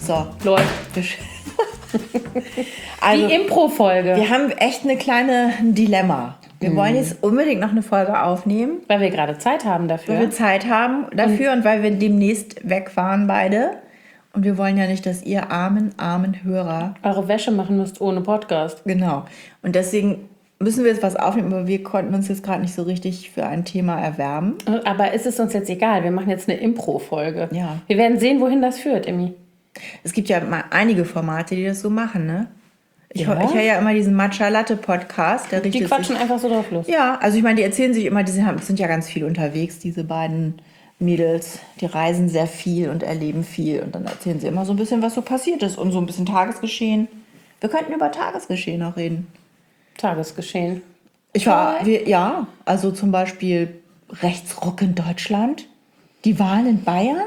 So. Läuft. Also, die Impro-Folge. wir haben echt eine kleine Dilemma. Wir wollen jetzt unbedingt noch eine Folge aufnehmen. Weil wir gerade Zeit haben dafür. Weil wir Zeit haben dafür und weil wir demnächst wegfahren beide. Und wir wollen ja nicht, dass ihr armen Hörer... eure Wäsche machen müsst ohne Podcast. Genau. Und deswegen müssen wir jetzt was aufnehmen, aber wir konnten uns jetzt gerade nicht so richtig für ein Thema erwärmen. Aber ist es uns jetzt egal? Wir machen jetzt eine Impro-Folge. Ja. Wir werden sehen, wohin das führt, Emmy. Es gibt ja mal einige Formate, die das so machen, ne? Ich Ja. höre ja immer diesen Matcha-Latte-Podcast. Die quatschen einfach so drauf los. Ja, also ich meine, die erzählen sich immer, sind ja ganz viel unterwegs, diese beiden Mädels. Die reisen sehr viel und erleben viel. Und dann erzählen sie immer so ein bisschen, was so passiert ist. Und so ein bisschen Tagesgeschehen. Wir könnten über Tagesgeschehen auch reden. Tagesgeschehen. Also zum Beispiel Rechtsruck in Deutschland. Die Wahlen in Bayern.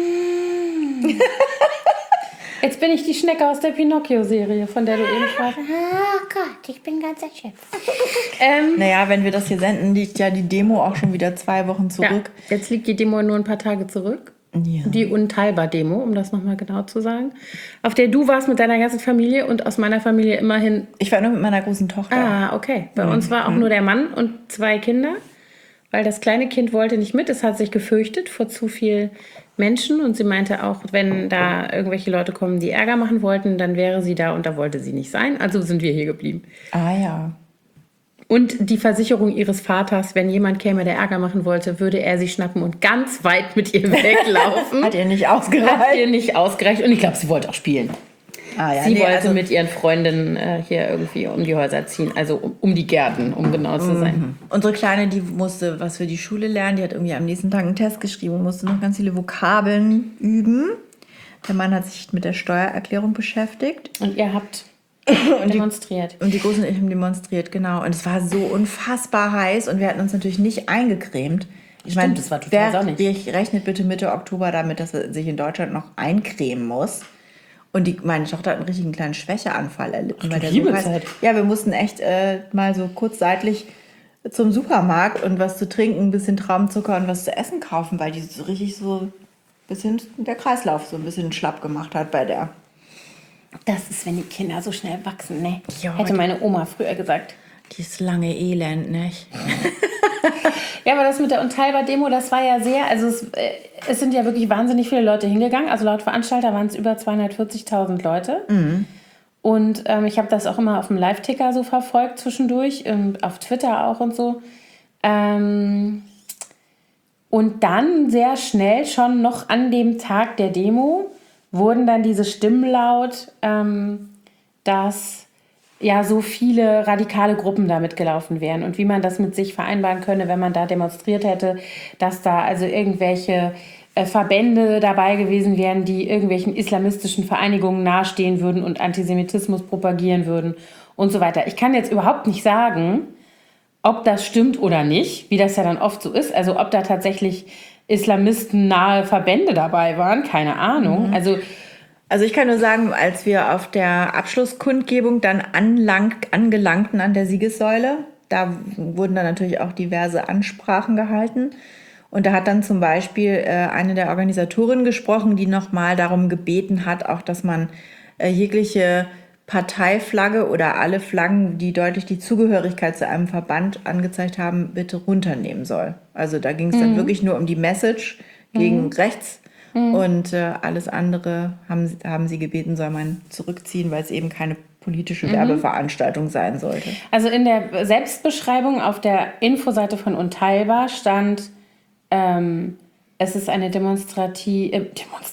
Jetzt bin ich die Schnecke aus der Pinocchio-Serie, von der du eben sprachst. Oh Gott, ich bin ganz erschöpft. Naja, wenn wir das hier senden, liegt ja die Demo auch schon wieder 2 Wochen zurück. Ja, jetzt liegt die Demo nur ein paar Tage zurück. Ja. Die Unteilbar-Demo, um das nochmal genau zu sagen. Auf der du warst mit deiner ganzen Familie und aus meiner Familie immerhin... Ich war nur mit meiner großen Tochter. Ah, okay. Bei uns war auch nur der Mann und 2 Kinder, weil das kleine Kind wollte nicht mit. Es hat sich gefürchtet vor zu viel Menschen und sie meinte auch, wenn da irgendwelche Leute kommen, die Ärger machen wollten, dann wäre sie da und da wollte sie nicht sein. Also sind wir hier geblieben. Ah ja. Und die Versicherung ihres Vaters, wenn jemand käme, der Ärger machen wollte, würde er sie schnappen und ganz weit mit ihr weglaufen. Hat ihr nicht ausgereicht? Hat ihr nicht ausgereicht. Und ich glaube, sie wollte auch spielen. Ah, ja. Sie wollte mit ihren Freundinnen hier irgendwie um die Häuser ziehen, also um die Gärten, um genau zu sein. Unsere Kleine, die musste was für die Schule lernen. Die hat irgendwie am nächsten Tag einen Test geschrieben und musste noch ganz viele Vokabeln üben. Der Mann hat sich mit der Steuererklärung beschäftigt. Und ihr habt demonstriert. Und die Großen und ich haben demonstriert, genau. Und es war so unfassbar heiß und wir hatten uns natürlich nicht eingecremt. Ich meine, das war total sonnig. wer rechnet bitte Mitte Oktober damit, dass er sich in Deutschland noch eincremen muss? Und meine Tochter hat einen richtigen kleinen Schwächeanfall erlitten. Weil der so heiß. Ja, wir mussten echt mal so kurz seitlich zum Supermarkt und was zu trinken, ein bisschen Traubenzucker und was zu essen kaufen, weil die so richtig so ein bisschen der Kreislauf so ein bisschen schlapp gemacht hat bei der. Das ist, wenn die Kinder so schnell wachsen, ne? Ja, Hätte meine Oma früher gesagt. Dieses lange Elend, nicht? Ja, aber das mit der Unteilbar-Demo, das war ja sehr, also es sind ja wirklich wahnsinnig viele Leute hingegangen. Also laut Veranstalter waren es über 240.000 Leute. Mhm. Und ich habe das auch immer auf dem Live-Ticker so verfolgt zwischendurch, auf Twitter auch und so. Und dann sehr schnell, schon noch an dem Tag der Demo, wurden dann diese Stimmen laut, dass ja so viele radikale Gruppen da mitgelaufen wären und wie man das mit sich vereinbaren könne, wenn man da demonstriert hätte, dass da also irgendwelche Verbände dabei gewesen wären, die irgendwelchen islamistischen Vereinigungen nahestehen würden und Antisemitismus propagieren würden und so weiter. Ich kann jetzt überhaupt nicht sagen, ob das stimmt oder nicht, wie das ja dann oft so ist, also ob da tatsächlich islamistennahe Verbände dabei waren, keine Ahnung. Mhm. Also ich kann nur sagen, als wir auf der Abschlusskundgebung dann angelangten an der Siegessäule, da wurden dann natürlich auch diverse Ansprachen gehalten. Und da hat dann zum Beispiel eine der Organisatorinnen gesprochen, die nochmal darum gebeten hat, auch dass man jegliche Parteiflagge oder alle Flaggen, die deutlich die Zugehörigkeit zu einem Verband angezeigt haben, bitte runternehmen soll. Also da ging es dann wirklich nur um die Message gegen rechts. Und alles andere haben sie gebeten, soll man zurückziehen, weil es eben keine politische Werbeveranstaltung sein sollte. Also in der Selbstbeschreibung auf der Infoseite von Unteilbar stand, es ist eine Demonstration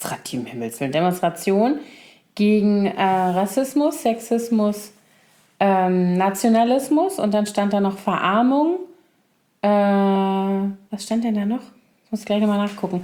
gegen Rassismus, Sexismus, Nationalismus und dann stand da noch Verarmung. Was stand denn da noch? Ich muss gleich nochmal nachgucken.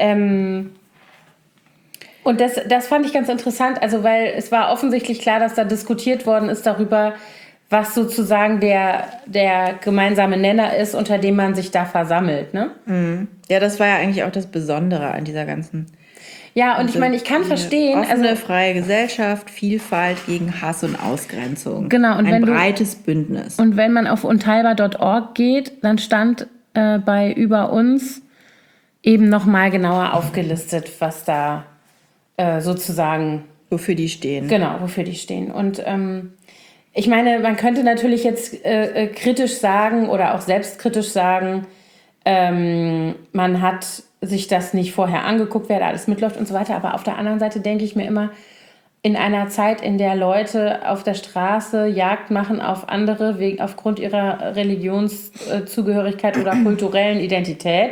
Und das fand ich ganz interessant, also weil es war offensichtlich klar, dass da diskutiert worden ist darüber, was sozusagen der gemeinsame Nenner ist, unter dem man sich da versammelt, ne? Ja, das war ja eigentlich auch das Besondere an dieser ganzen... Ja, und ich meine, ich kann verstehen... Offene, freie Gesellschaft, Vielfalt gegen Hass und Ausgrenzung. Genau. Und ein breites Bündnis. Und wenn man auf unteilbar.org geht, dann stand bei Über uns eben nochmal genauer aufgelistet, was da sozusagen... Wofür die stehen. Genau, wofür die stehen. Und ich meine, man könnte natürlich jetzt kritisch sagen oder auch selbstkritisch sagen, man hat sich das nicht vorher angeguckt, wer da alles mitläuft und so weiter. Aber auf der anderen Seite denke ich mir immer, in einer Zeit, in der Leute auf der Straße Jagd machen auf andere aufgrund ihrer Religionszugehörigkeit oder kulturellen Identität,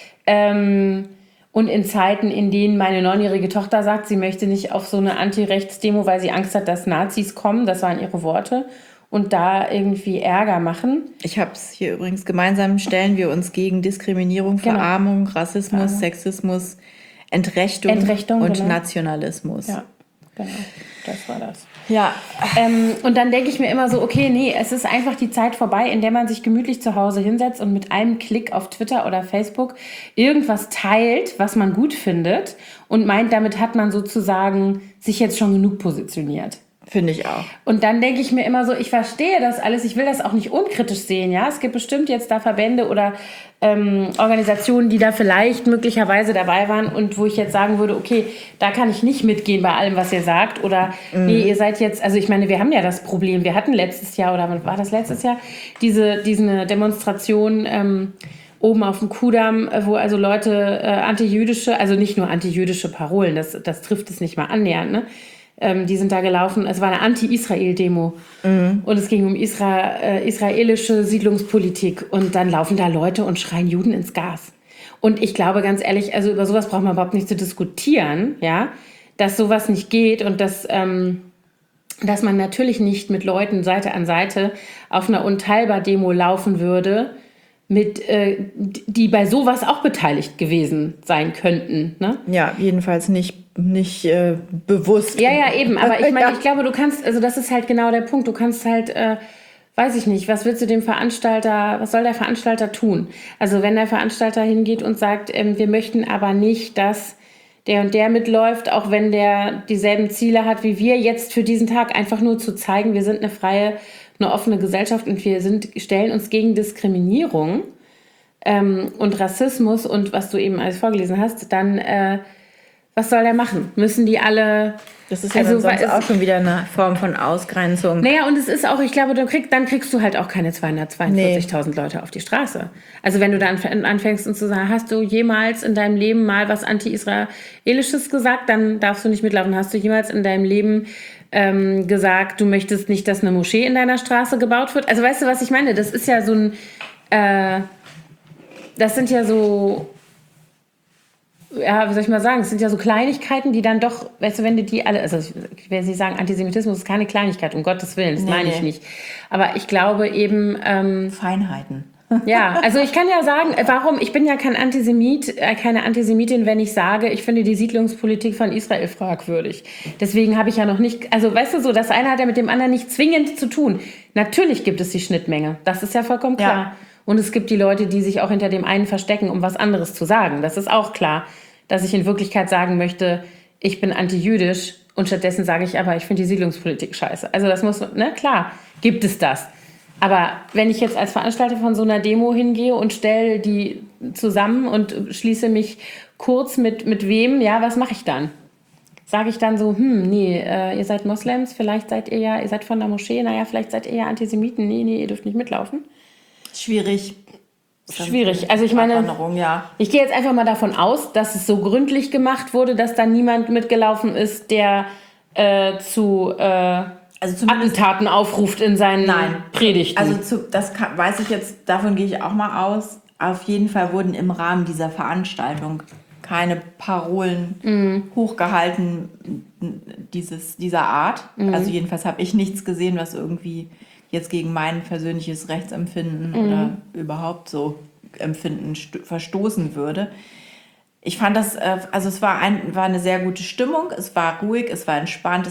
und in Zeiten, in denen meine 9-jährige Tochter sagt, sie möchte nicht auf so eine Anti-Rechts-Demo, weil sie Angst hat, dass Nazis kommen, das waren ihre Worte, und da irgendwie Ärger machen. Ich habe es hier übrigens, gemeinsam stellen wir uns gegen Diskriminierung, Verarmung, Rassismus, Sexismus, Entrechtung und genau. Nationalismus. Ja, genau, das war das. Ja. Und dann denke ich mir immer so, okay, nee, es ist einfach die Zeit vorbei, in der man sich gemütlich zu Hause hinsetzt und mit einem Klick auf Twitter oder Facebook irgendwas teilt, was man gut findet und meint, damit hat man sozusagen sich jetzt schon genug positioniert. Finde ich auch. Und dann denke ich mir immer so, ich verstehe das alles, ich will das auch nicht unkritisch sehen, ja. Es gibt bestimmt jetzt da Verbände oder Organisationen, die da vielleicht möglicherweise dabei waren und wo ich jetzt sagen würde, okay, da kann ich nicht mitgehen bei allem, was ihr sagt. Oder nee, ihr seid jetzt, also ich meine, wir haben ja das Problem, wir hatten letztes Jahr, oder war das letztes Jahr, diese Demonstration oben auf dem Kudamm, wo also Leute antijüdische, also nicht nur antijüdische Parolen, das trifft es nicht mal annähernd, ne? Die sind da gelaufen. Es war eine Anti-Israel-Demo. Und es ging um israelische Siedlungspolitik. Und dann laufen da Leute und schreien Juden ins Gas. Und ich glaube, ganz ehrlich, also über sowas braucht man überhaupt nicht zu diskutieren, ja, dass sowas nicht geht und dass man natürlich nicht mit Leuten Seite an Seite auf einer Unteilbar-Demo laufen würde, die bei sowas auch beteiligt gewesen sein könnten. Ne? Ja, jedenfalls nicht bewusst. Ja, eben. Aber ich meine, ich glaube, du kannst, also das ist halt genau der Punkt. Du kannst halt, weiß ich nicht, was soll der Veranstalter tun? Also wenn der Veranstalter hingeht und sagt, wir möchten aber nicht, dass der und der mitläuft, auch wenn der dieselben Ziele hat wie wir, jetzt für diesen Tag einfach nur zu zeigen, wir sind eine freie, eine offene Gesellschaft und wir stellen uns gegen Diskriminierung und Rassismus und was du eben alles vorgelesen hast, dann was soll der machen? Müssen die alle... Das ist ja also, dann sonst auch schon wieder eine Form von Ausgrenzung. Naja, und es ist auch, ich glaube, dann kriegst du halt auch keine 242.000 Leute auf die Straße. Also wenn du dann anfängst und zu sagen, hast du jemals in deinem Leben mal was Anti-Israelisches gesagt, dann darfst du nicht mitlaufen. Hast du jemals in deinem Leben gesagt, du möchtest nicht, dass eine Moschee in deiner Straße gebaut wird? Also weißt du, was ich meine? Das ist ja so ein... das sind ja so... Ja, wie soll ich mal sagen, es sind ja so Kleinigkeiten, die dann doch, weißt du, wenn du die alle, also ich will nicht sagen, Antisemitismus ist keine Kleinigkeit, um Gottes Willen, das meine ich nicht. Aber ich glaube eben... Feinheiten. Ja, also ich kann ja sagen, ich bin ja kein Antisemit, keine Antisemitin, wenn ich sage, ich finde die Siedlungspolitik von Israel fragwürdig. Deswegen habe ich ja noch nicht, also weißt du so, das eine hat ja mit dem anderen nicht zwingend zu tun. Natürlich gibt es die Schnittmenge, das ist ja vollkommen klar. Ja. Und es gibt die Leute, die sich auch hinter dem einen verstecken, um was anderes zu sagen. Das ist auch klar, dass ich in Wirklichkeit sagen möchte, ich bin antijüdisch und stattdessen sage ich aber, ich finde die Siedlungspolitik scheiße. Also das muss, ne, klar, gibt es das. Aber wenn ich jetzt als Veranstalter von so einer Demo hingehe und stelle die zusammen und schließe mich kurz mit wem, ja, was mache ich dann? Sage ich dann so, nee, ihr seid Moslems, vielleicht seid ihr seid von der Moschee, naja, vielleicht seid ihr ja Antisemiten, nee, ihr dürft nicht mitlaufen. Schwierig. Also ich meine, ja. Ich gehe jetzt einfach mal davon aus, dass es so gründlich gemacht wurde, dass da niemand mitgelaufen ist, der zu Attentaten aufruft in seinen Predigten. Also weiß ich jetzt, davon gehe ich auch mal aus. Auf jeden Fall wurden im Rahmen dieser Veranstaltung keine Parolen hochgehalten dieser Art. Also jedenfalls habe ich nichts gesehen, was irgendwie jetzt gegen mein persönliches Rechtsempfinden oder überhaupt so Empfinden verstoßen würde. Ich fand das, also es war eine sehr gute Stimmung, es war ruhig, es war entspannt,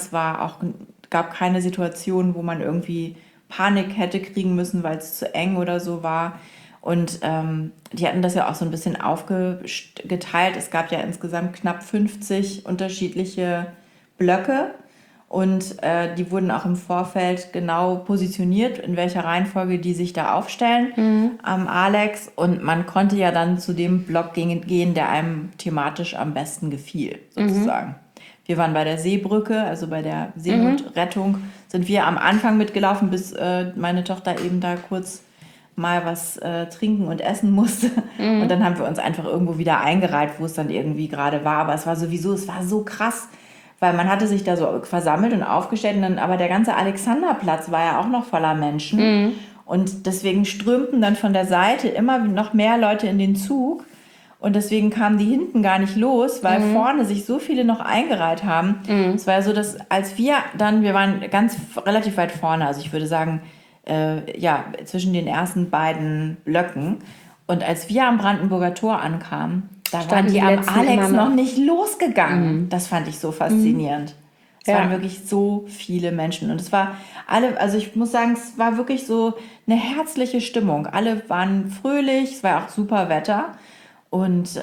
gab keine Situation, wo man irgendwie Panik hätte kriegen müssen, weil es zu eng oder so war. Und die hatten das ja auch so ein bisschen aufgeteilt. Es gab ja insgesamt knapp 50 unterschiedliche Blöcke. Und die wurden auch im Vorfeld genau positioniert, in welcher Reihenfolge die sich da aufstellen am Alex. Und man konnte ja dann zu dem Block gehen, der einem thematisch am besten gefiel, sozusagen. Wir waren bei der Seebrücke, also bei der Seenotrettung, sind wir am Anfang mitgelaufen, bis meine Tochter eben da kurz mal was trinken und essen musste. Und dann haben wir uns einfach irgendwo wieder eingereiht, wo es dann irgendwie gerade war. Aber es war so krass, weil man hatte sich da so versammelt und aufgestellt. Und dann, aber der ganze Alexanderplatz war ja auch noch voller Menschen. Und deswegen strömten dann von der Seite immer noch mehr Leute in den Zug. Und deswegen kamen die hinten gar nicht los, weil vorne sich so viele noch eingereiht haben. Es war ja so, dass als wir waren relativ weit vorne, also ich würde sagen, zwischen den ersten beiden Blöcken. Und als wir am Brandenburger Tor ankamen, da waren die am Alex noch nicht losgegangen. Das fand ich so faszinierend. Es waren wirklich so viele Menschen. Und es war also ich muss sagen, es war wirklich so eine herzliche Stimmung. Alle waren fröhlich, es war auch super Wetter. Und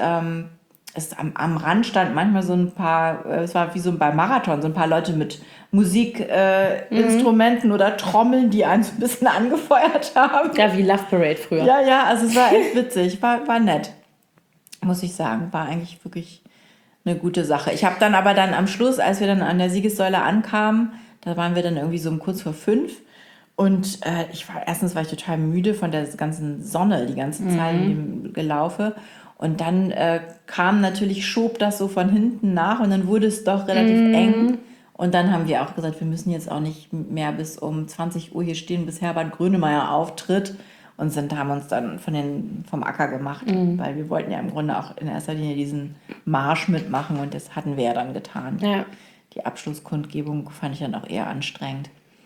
am Rand stand manchmal so ein paar, es war wie so beim Marathon, so ein paar Leute mit Musikinstrumenten oder Trommeln, die einen so ein bisschen angefeuert haben. Ja, wie Love Parade früher. Ja, also es war echt witzig, war nett, muss ich sagen. War eigentlich wirklich eine gute Sache. Ich habe dann aber am Schluss, als wir dann an der Siegessäule ankamen, da waren wir dann irgendwie so um kurz vor 5. Und erstens war ich total müde von der ganzen Sonne, die ganze Zeit in dem Gelaufe. Und dann schob das so von hinten nach und dann wurde es doch relativ eng. Und dann haben wir auch gesagt, wir müssen jetzt auch nicht mehr bis um 20 Uhr hier stehen, bis Herbert Grönemeyer auftritt. Und haben uns dann vom Acker gemacht, weil wir wollten ja im Grunde auch in erster Linie diesen Marsch mitmachen. Und das hatten wir ja dann getan. Ja. Die Abschlusskundgebung fand ich dann auch eher anstrengend.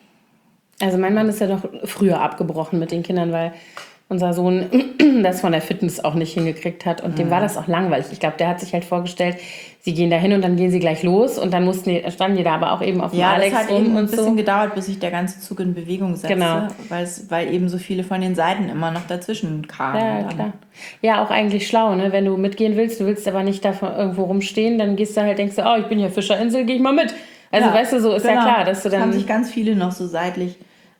Also mein Mann ist ja doch früher abgebrochen mit den Kindern, weil unser Sohn das von der Fitness auch nicht hingekriegt hat. Und dem war das auch langweilig. Ich glaube, der hat sich halt vorgestellt, sie gehen da hin und dann gehen sie gleich los. Und dann standen die da aber auch eben auf dem Alex rum. Ja, das hat rum eben und ein bisschen gedauert, bis sich der ganze Zug in Bewegung setzte. Genau. Weil eben so viele von den Seiten immer noch dazwischen kamen. Ja, klar. Ja, auch eigentlich schlau, ne? Wenn du mitgehen willst, du willst aber nicht da irgendwo rumstehen, dann gehst du halt, denkst du, oh, ich bin hier Fischerinsel, gehe ich mal mit. Also weißt du, so ist ja klar, dass du dann... haben sich ganz viele noch so seitlich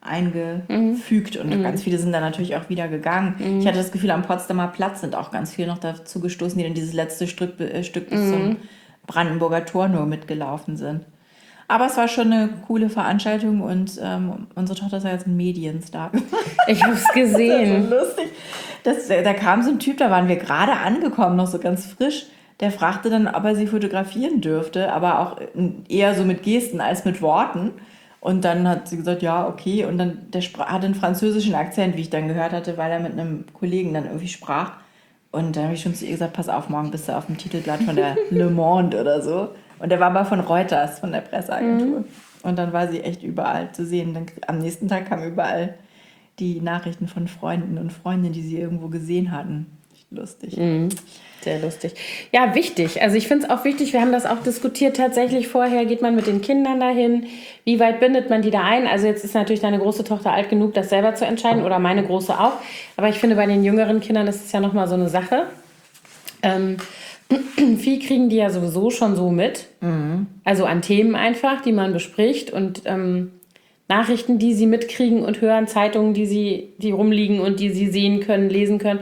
eingefügt und ganz viele sind dann natürlich auch wieder gegangen. Ich hatte das Gefühl, am Potsdamer Platz sind auch ganz viele noch dazu gestoßen, die dann dieses letzte Stück bis zum Brandenburger Tor nur mitgelaufen sind. Aber es war schon eine coole Veranstaltung und unsere Tochter ist ja jetzt ein Medienstar. Ich habe es gesehen. Das ist so lustig. Da kam so ein Typ, da waren wir gerade angekommen, noch so ganz frisch. Der fragte dann, ob er sie fotografieren dürfte, aber auch eher so mit Gesten als mit Worten. Und dann hat sie gesagt, ja, okay. Und dann hat einen französischen Akzent, wie ich dann gehört hatte, weil er mit einem Kollegen dann irgendwie sprach. Und dann habe ich schon zu ihr gesagt, pass auf, morgen bist du auf dem Titelblatt von der Le Monde oder so. Und der war aber von Reuters, von der Presseagentur. Und dann war sie echt überall zu sehen. Dann am nächsten Tag kamen überall die Nachrichten von Freunden und Freundinnen, die sie irgendwo gesehen hatten. Lustig. Sehr lustig. Ja, wichtig. Also ich finde es auch wichtig, wir haben das auch diskutiert tatsächlich vorher, geht man mit den Kindern dahin, wie weit bindet man die da ein? Also jetzt ist natürlich deine große Tochter alt genug, das selber zu entscheiden oder meine große auch. Aber ich finde, bei den jüngeren Kindern ist es ja nochmal so eine Sache. Viel kriegen die ja sowieso schon so mit. Also an Themen einfach, die man bespricht und Nachrichten, die sie mitkriegen und hören, Zeitungen, die rumliegen und die sie sehen können, lesen können.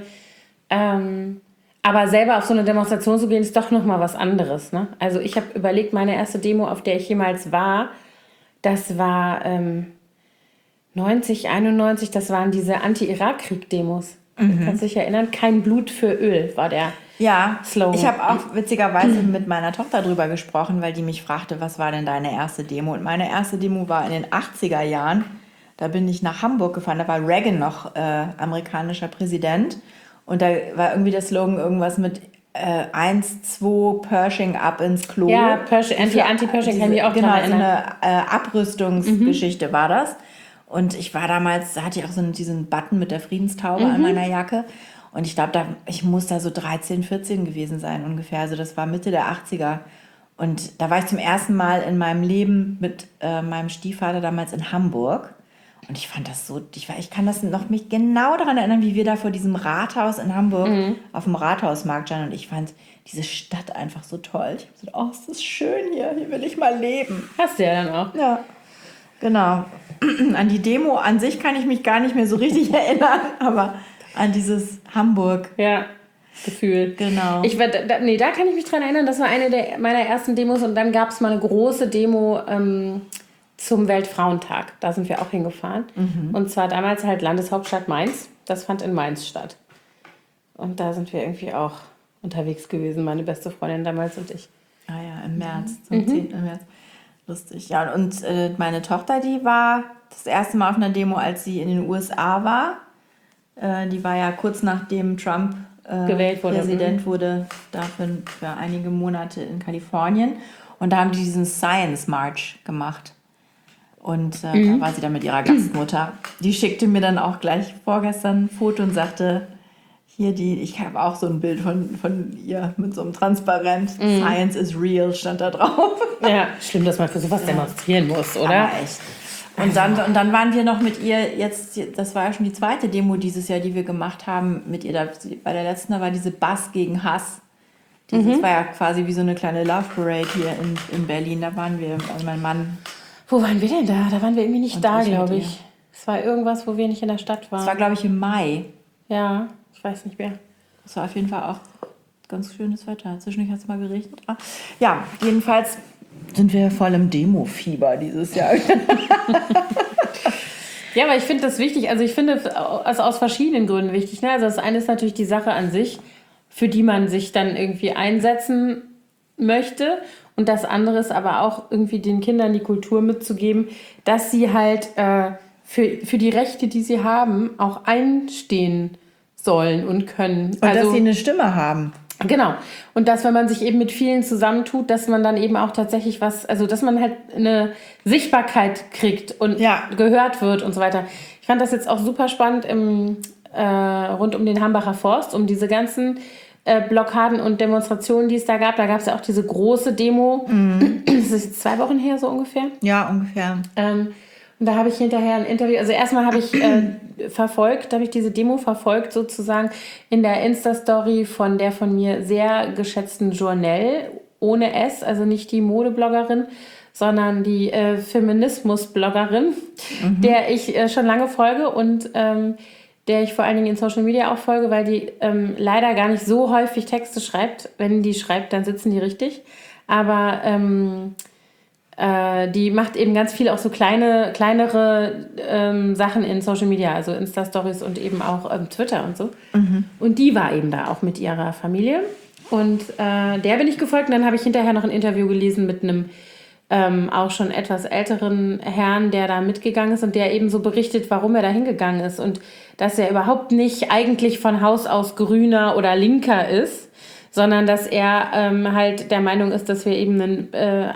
Aber selber auf so eine Demonstration zu gehen, ist doch nochmal was anderes. Ne? Also ich habe überlegt, meine erste Demo, auf der ich jemals war, das war 90, 91, das waren diese Anti-Irak-Krieg-Demos. Kannst du dich erinnern? Kein Blut für Öl war der Slogan. Ich habe auch witzigerweise mit meiner Tochter drüber gesprochen, weil die mich fragte, was war denn deine erste Demo? Und meine erste Demo war in den 80er Jahren. Da bin ich nach Hamburg gefahren, da war Reagan noch amerikanischer Präsident. Und da war irgendwie der Slogan irgendwas mit 1, 2, Pershing ab ins Klo. Ja, Anti-Pershing kann ich auch genau, dran erinnern. So eine Abrüstungsgeschichte war das. Und ich war damals, da hatte ich auch so diesen Button mit der Friedenstaube an meiner Jacke. Und ich glaube, ich muss da so 13, 14 gewesen sein ungefähr. Also das war Mitte der 80er. Und da war ich zum ersten Mal in meinem Leben mit meinem Stiefvater damals in Hamburg. Und ich fand das so, ich kann das noch mich genau daran erinnern, wie wir da vor diesem Rathaus in Hamburg auf dem Rathausmarkt standen. Und ich fand diese Stadt einfach so toll. Ich habe gesagt, oh, ist das schön hier will ich mal leben. Hast du ja dann auch. Ja, genau. An die Demo an sich kann ich mich gar nicht mehr so richtig erinnern, aber an dieses Hamburg. Ja. Gefühl. Genau. Da kann ich mich dran erinnern, das war eine meiner ersten Demos und dann gab es mal eine große Demo zum Weltfrauentag. Da sind wir auch hingefahren. Und zwar damals halt Landeshauptstadt Mainz. Das fand in Mainz statt. Und da sind wir irgendwie auch unterwegs gewesen, meine beste Freundin damals und ich. Ah ja, im März, zum 10. März. Lustig. Ja, und meine Tochter, die war das erste Mal auf einer Demo, als sie in den USA war. Die war ja kurz nachdem Trump gewählt wurde. Präsident wurde, da für einige Monate in Kalifornien. Und da haben die diesen Science March gemacht. Und da war sie dann mit ihrer Gastmutter. Die schickte mir dann auch gleich vorgestern ein Foto und sagte, ich habe auch so ein Bild von ihr mit so einem Transparent. Science is real, stand da drauf. Ja, schlimm, dass man für sowas demonstrieren muss, oder? Aber echt. Und dann waren wir noch mit ihr, das war ja schon die zweite Demo dieses Jahr, die wir gemacht haben mit ihr. Bei der letzten, da war diese Bass gegen Hass. Das war ja quasi wie so eine kleine Love Parade hier in Berlin. Da waren wir, also mein Mann. Wo waren wir denn da? Da waren wir irgendwie nicht da, glaube ich. Es war irgendwas, wo wir nicht in der Stadt waren. Das war, glaube ich, im Mai. Ja, ich weiß nicht mehr. Es war auf jeden Fall auch ganz schönes Wetter. Zwischendurch hat es mal geregnet. Ja, jedenfalls sind wir voll im Demo-Fieber dieses Jahr. Ja, aber ich finde das wichtig. Also ich finde es aus verschiedenen Gründen wichtig. Ne? Also das eine ist natürlich die Sache an sich, für die man sich dann irgendwie einsetzen möchte. Und das andere ist aber auch irgendwie den Kindern die Kultur mitzugeben, dass sie halt für die Rechte, die sie haben, auch einstehen sollen und können. Und dass sie eine Stimme haben. Genau. Und dass, wenn man sich eben mit vielen zusammentut, dass man dann eben auch tatsächlich dass man halt eine Sichtbarkeit kriegt und gehört wird und so weiter. Ich fand das jetzt auch super spannend rund um den Hambacher Forst, um diese ganzen Blockaden und Demonstrationen, die es da gab. Da gab es ja auch diese große Demo. Das ist jetzt 2 Wochen her, so ungefähr. Ja, ungefähr. Und da habe ich hinterher ein Interview, also erstmal habe ich diese Demo verfolgt sozusagen in der Insta-Story von der von mir sehr geschätzten Journelle, ohne S, also nicht die Modebloggerin, sondern die Feminismus-Bloggerin, der ich schon lange folge und der ich vor allen Dingen in Social Media auch folge, weil die leider gar nicht so häufig Texte schreibt. Wenn die schreibt, dann sitzen die richtig. Aber die macht eben ganz viel auch so kleinere Sachen in Social Media, also Insta-Stories und eben auch Twitter und so. Und die war eben da auch mit ihrer Familie. Und der bin ich gefolgt. Und dann habe ich hinterher noch ein Interview gelesen mit einem auch schon etwas älteren Herrn, der da mitgegangen ist und der eben so berichtet, warum er da hingegangen ist. Und dass er überhaupt nicht eigentlich von Haus aus Grüner oder Linker ist, sondern dass er halt der Meinung ist, dass wir eben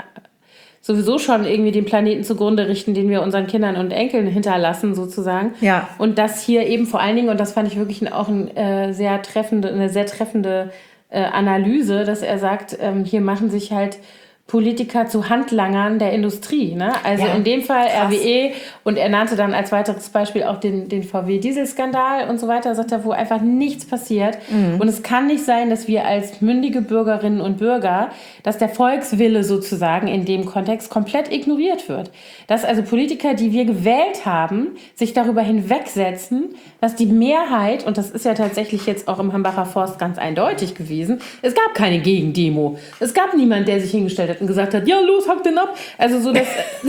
sowieso schon irgendwie den Planeten zugrunde richten, den wir unseren Kindern und Enkeln hinterlassen sozusagen. Ja. Und das hier eben vor allen Dingen, und das fand ich wirklich auch eine sehr treffende Analyse, dass er sagt, hier machen sich halt Politiker zu Handlangern der Industrie. Ne? Also in dem Fall krass. RWE, und er nannte dann als weiteres Beispiel auch den VW-Dieselskandal und so weiter, sagt er, wo einfach nichts passiert. Und es kann nicht sein, dass wir als mündige Bürgerinnen und Bürger, dass der Volkswille sozusagen in dem Kontext komplett ignoriert wird. Dass also Politiker, die wir gewählt haben, sich darüber hinwegsetzen, dass die Mehrheit, und das ist ja tatsächlich jetzt auch im Hambacher Forst ganz eindeutig gewesen, es gab keine Gegendemo. Es gab niemand, der sich hingestellt hat und gesagt hat, ja, los, hack den ab. Also so, das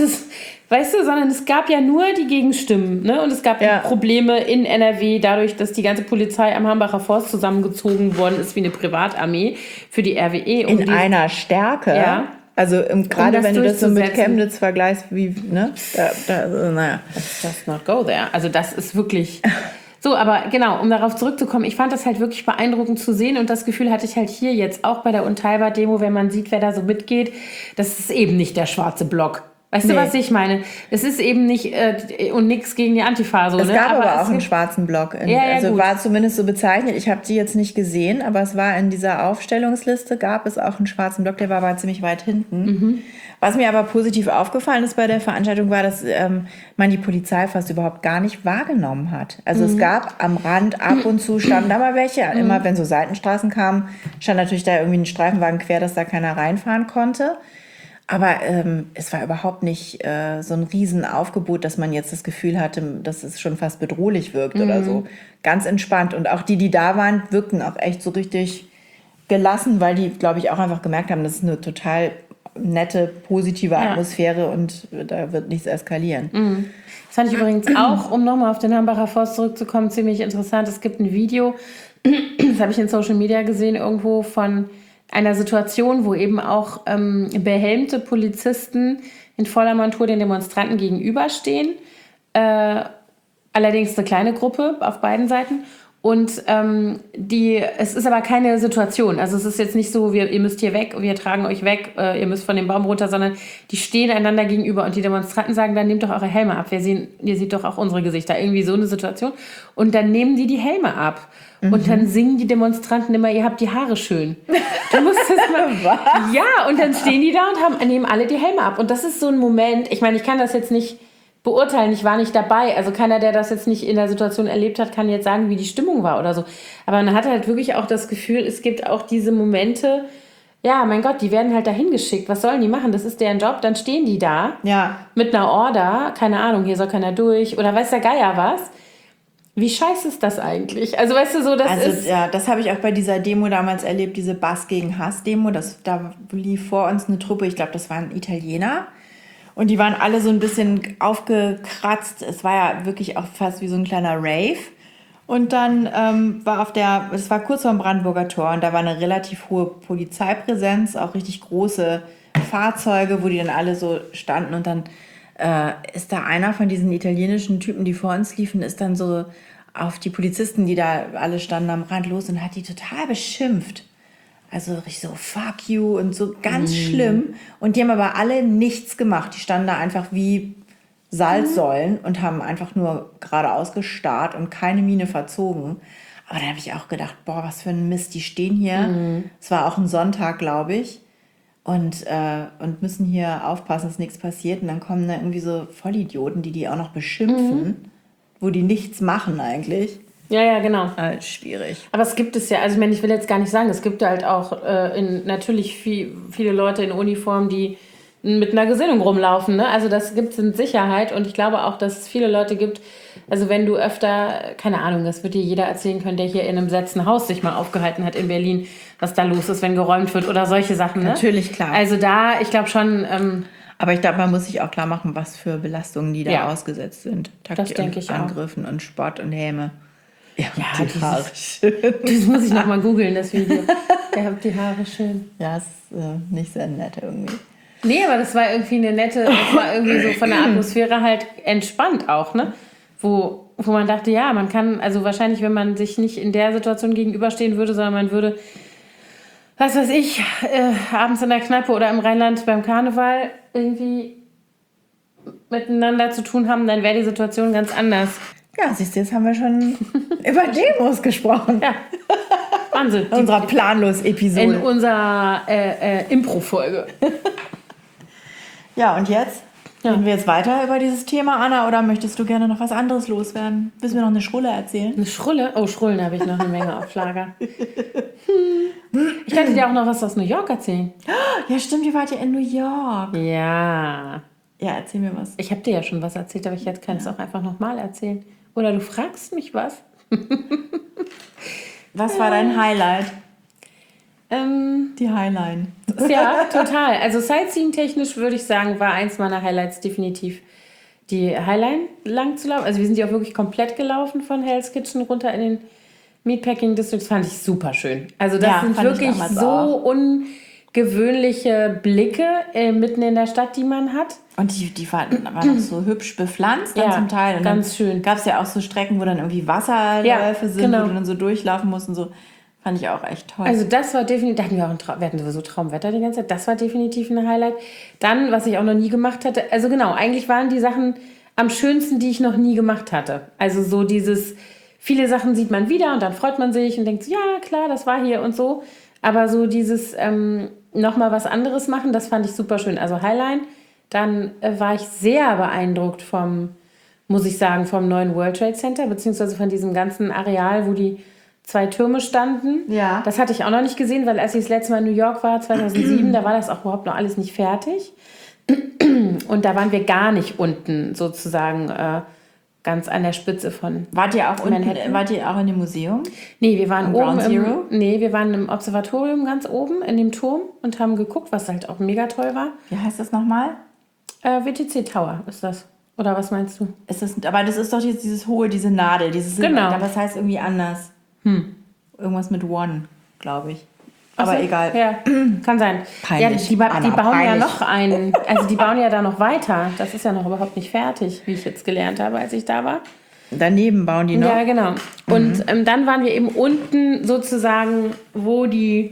weißt du, sondern es gab ja nur die Gegenstimmen. Ne? Und es gab Probleme in NRW dadurch, dass die ganze Polizei am Hambacher Forst zusammengezogen worden ist wie eine Privatarmee für die RWE. In einer Stärke. Ja. Also gerade wenn du das so mit Chemnitz vergleichst, wie, ne? Naja. Let's just not go there. Also das ist wirklich... So, aber genau, um darauf zurückzukommen, ich fand das halt wirklich beeindruckend zu sehen und das Gefühl hatte ich halt hier jetzt auch bei der Unteilbar-Demo, wenn man sieht, wer da so mitgeht, das ist eben nicht der schwarze Block. Weißt du, was ich meine? Es ist eben nicht und nichts gegen die Antifa. So, es gab aber auch einen schwarzen Block. Also gut. War zumindest so bezeichnet. Ich habe die jetzt nicht gesehen, aber es war in dieser Aufstellungsliste, gab es auch einen schwarzen Block, der war aber ziemlich weit hinten. Was mir aber positiv aufgefallen ist bei der Veranstaltung war, dass man die Polizei fast überhaupt gar nicht wahrgenommen hat. Also es gab am Rand ab und zu standen da mal welche. Immer wenn so Seitenstraßen kamen, stand natürlich da irgendwie ein Streifenwagen quer, dass da keiner reinfahren konnte. Aber es war überhaupt nicht so ein Riesenaufgebot, dass man jetzt das Gefühl hatte, dass es schon fast bedrohlich wirkt oder so. Ganz entspannt. Und auch die da waren, wirkten auch echt so richtig gelassen, weil die, glaube ich, auch einfach gemerkt haben, das ist eine total nette, positive Atmosphäre und da wird nichts eskalieren. Das fand ich übrigens auch, um nochmal auf den Hambacher Forst zurückzukommen, ziemlich interessant. Es gibt ein Video, das habe ich in Social Media gesehen, irgendwo von einer Situation, wo eben auch behelmte Polizisten in voller Montur den Demonstranten gegenüberstehen. Allerdings eine kleine Gruppe auf beiden Seiten. Und es ist aber keine Situation. Also es ist jetzt nicht so, ihr müsst hier weg, wir tragen euch weg, ihr müsst von dem Baum runter, sondern die stehen einander gegenüber und die Demonstranten sagen, dann nehmt doch eure Helme ab. Ihr seht doch auch unsere Gesichter. Irgendwie so eine Situation. Und dann nehmen die Helme ab. Und dann singen die Demonstranten immer, ihr habt die Haare schön. Du musst das mal... Ja, und dann stehen die da und nehmen alle die Helme ab. Und das ist so ein Moment, ich meine, ich kann das jetzt nicht beurteilen, ich war nicht dabei. Also keiner, der das jetzt nicht in der Situation erlebt hat, kann jetzt sagen, wie die Stimmung war oder so. Aber man hat halt wirklich auch das Gefühl, es gibt auch diese Momente, ja, mein Gott, die werden halt dahin geschickt. Was sollen die machen? Das ist deren Job. Dann stehen die da mit einer Order, keine Ahnung, hier soll keiner durch oder weiß der Geier was. Wie scheiße ist das eigentlich? Also weißt du, so das ist... Ja, das habe ich auch bei dieser Demo damals erlebt, diese Bass gegen Hass-Demo. Da lief vor uns eine Truppe, ich glaube, das waren Italiener. Und die waren alle so ein bisschen aufgekratzt. Es war ja wirklich auch fast wie so ein kleiner Rave. Und dann es war kurz vorm Brandenburger Tor und da war eine relativ hohe Polizeipräsenz, auch richtig große Fahrzeuge, wo die dann alle so standen. Und dann ist da einer von diesen italienischen Typen, die vor uns liefen, ist dann so auf die Polizisten, die da alle standen am Rand los und hat die total beschimpft. Also richtig so, fuck you und so ganz schlimm. Und die haben aber alle nichts gemacht. Die standen da einfach wie Salzsäulen und haben einfach nur geradeaus gestarrt und keine Miene verzogen. Aber dann habe ich auch gedacht, boah, was für ein Mist, die stehen hier. Es war auch ein Sonntag, glaube ich. Und müssen hier aufpassen, dass nichts passiert. Und dann kommen da irgendwie so Vollidioten, die auch noch beschimpfen, wo die nichts machen eigentlich. Ja, genau. Schwierig. Aber es gibt es ja, also ich meine, ich will jetzt gar nicht sagen, es gibt halt auch natürlich viele Leute in Uniform, die mit einer Gesinnung rumlaufen. Ne? Also das gibt es in Sicherheit und ich glaube auch, dass es viele Leute gibt, also wenn du öfter, keine Ahnung, das wird dir jeder erzählen können, der hier in einem besetzten Haus sich mal aufgehalten hat in Berlin, was da los ist, wenn geräumt wird oder solche Sachen. Ne? Natürlich, klar. Also da, ich glaube schon... aber ich glaube, man muss sich auch klar machen, was für Belastungen die da ausgesetzt sind. Das denke ich auch. Angriffen und Spott und Häme. Ja, die Haare schön. Das muss ich nochmal googeln, das Video. Ihr habt die Haare schön. Ja, ist nicht sehr nett irgendwie. Nee, aber das war irgendwie das war irgendwie so von der Atmosphäre halt entspannt auch, ne? Wo man dachte, ja, man kann, also wahrscheinlich, wenn man sich nicht in der Situation gegenüberstehen würde, sondern man würde, was weiß ich, abends in der Kneipe oder im Rheinland beim Karneval irgendwie miteinander zu tun haben, dann wäre die Situation ganz anders. Ja, siehst du, jetzt haben wir schon über Demos gesprochen. Ja, Wahnsinn. In unserer Planlos-Episode. In unserer Impro-Folge. Ja, und jetzt? Reden wir jetzt weiter über dieses Thema, Anna, oder möchtest du gerne noch was anderes loswerden? Willst du mir noch eine Schrulle erzählen? Eine Schrulle? Oh, Schrullen habe ich noch eine Menge auf Lager. Ich könnte dir auch noch was aus New York erzählen. Ja, stimmt, ihr wart ja in New York. Ja. Ja, erzähl mir was. Ich habe dir ja schon was erzählt, aber ich jetzt kann es auch einfach nochmal erzählen. Oder du fragst mich was. Was war dein Highlight? Die Highline. Ja, total. Also Sightseeing-technisch würde ich sagen, war eins meiner Highlights definitiv die Highline lang zu laufen. Also wir sind ja auch wirklich komplett gelaufen von Hell's Kitchen runter in den Meatpacking District. Das fand ich super schön. Also das sind wirklich so ungewöhnliche Blicke mitten in der Stadt, die man hat. Und die waren noch so hübsch bepflanzt dann zum Teil. Und ganz schön. Gab es ja auch so Strecken, wo dann irgendwie Wasserläufe sind, wo du dann so durchlaufen musst und so. Fand ich auch echt toll. Also das war definitiv, da hatten wir auch wir hatten sowieso Traumwetter die ganze Zeit. Das war definitiv ein Highlight. Dann, was ich auch noch nie gemacht hatte, also genau, eigentlich waren die Sachen am schönsten, die ich noch nie gemacht hatte. Also so viele Sachen sieht man wieder und dann freut man sich und denkt so, ja klar, das war hier und so. Aber so dieses nochmal was anderes machen, das fand ich super schön. Also Highline, dann war ich sehr beeindruckt vom neuen World Trade Center, beziehungsweise von diesem ganzen Areal, wo die 2 Türme standen. Ja. Das hatte ich auch noch nicht gesehen, weil als ich das letzte Mal in New York war, 2007, da war das auch überhaupt noch alles nicht fertig. Und da waren wir gar nicht unten sozusagen ganz an der Spitze von Wart ihr auch unten, Manhattan. wart ihr auch in dem Museum? Nee, wir waren Am oben Ground Zero? wir waren im Observatorium ganz oben in dem Turm und haben geguckt, was halt auch mega toll war. Wie heißt das nochmal? WTC Tower ist das. Oder was meinst du? Aber das ist doch jetzt dieses hohe, diese Nadel, dieses Genau. Das heißt irgendwie anders. Irgendwas mit One, glaube ich. Ach Aber so, egal. Ja, kann sein. Peinlich. Ja, die Anna, bauen ja peinlich. noch einen. Also die bauen ja da noch weiter. Das ist ja noch überhaupt nicht fertig, wie ich jetzt gelernt habe, als ich da war. Daneben bauen die noch. Ja, genau. Und dann waren wir eben unten sozusagen, wo die,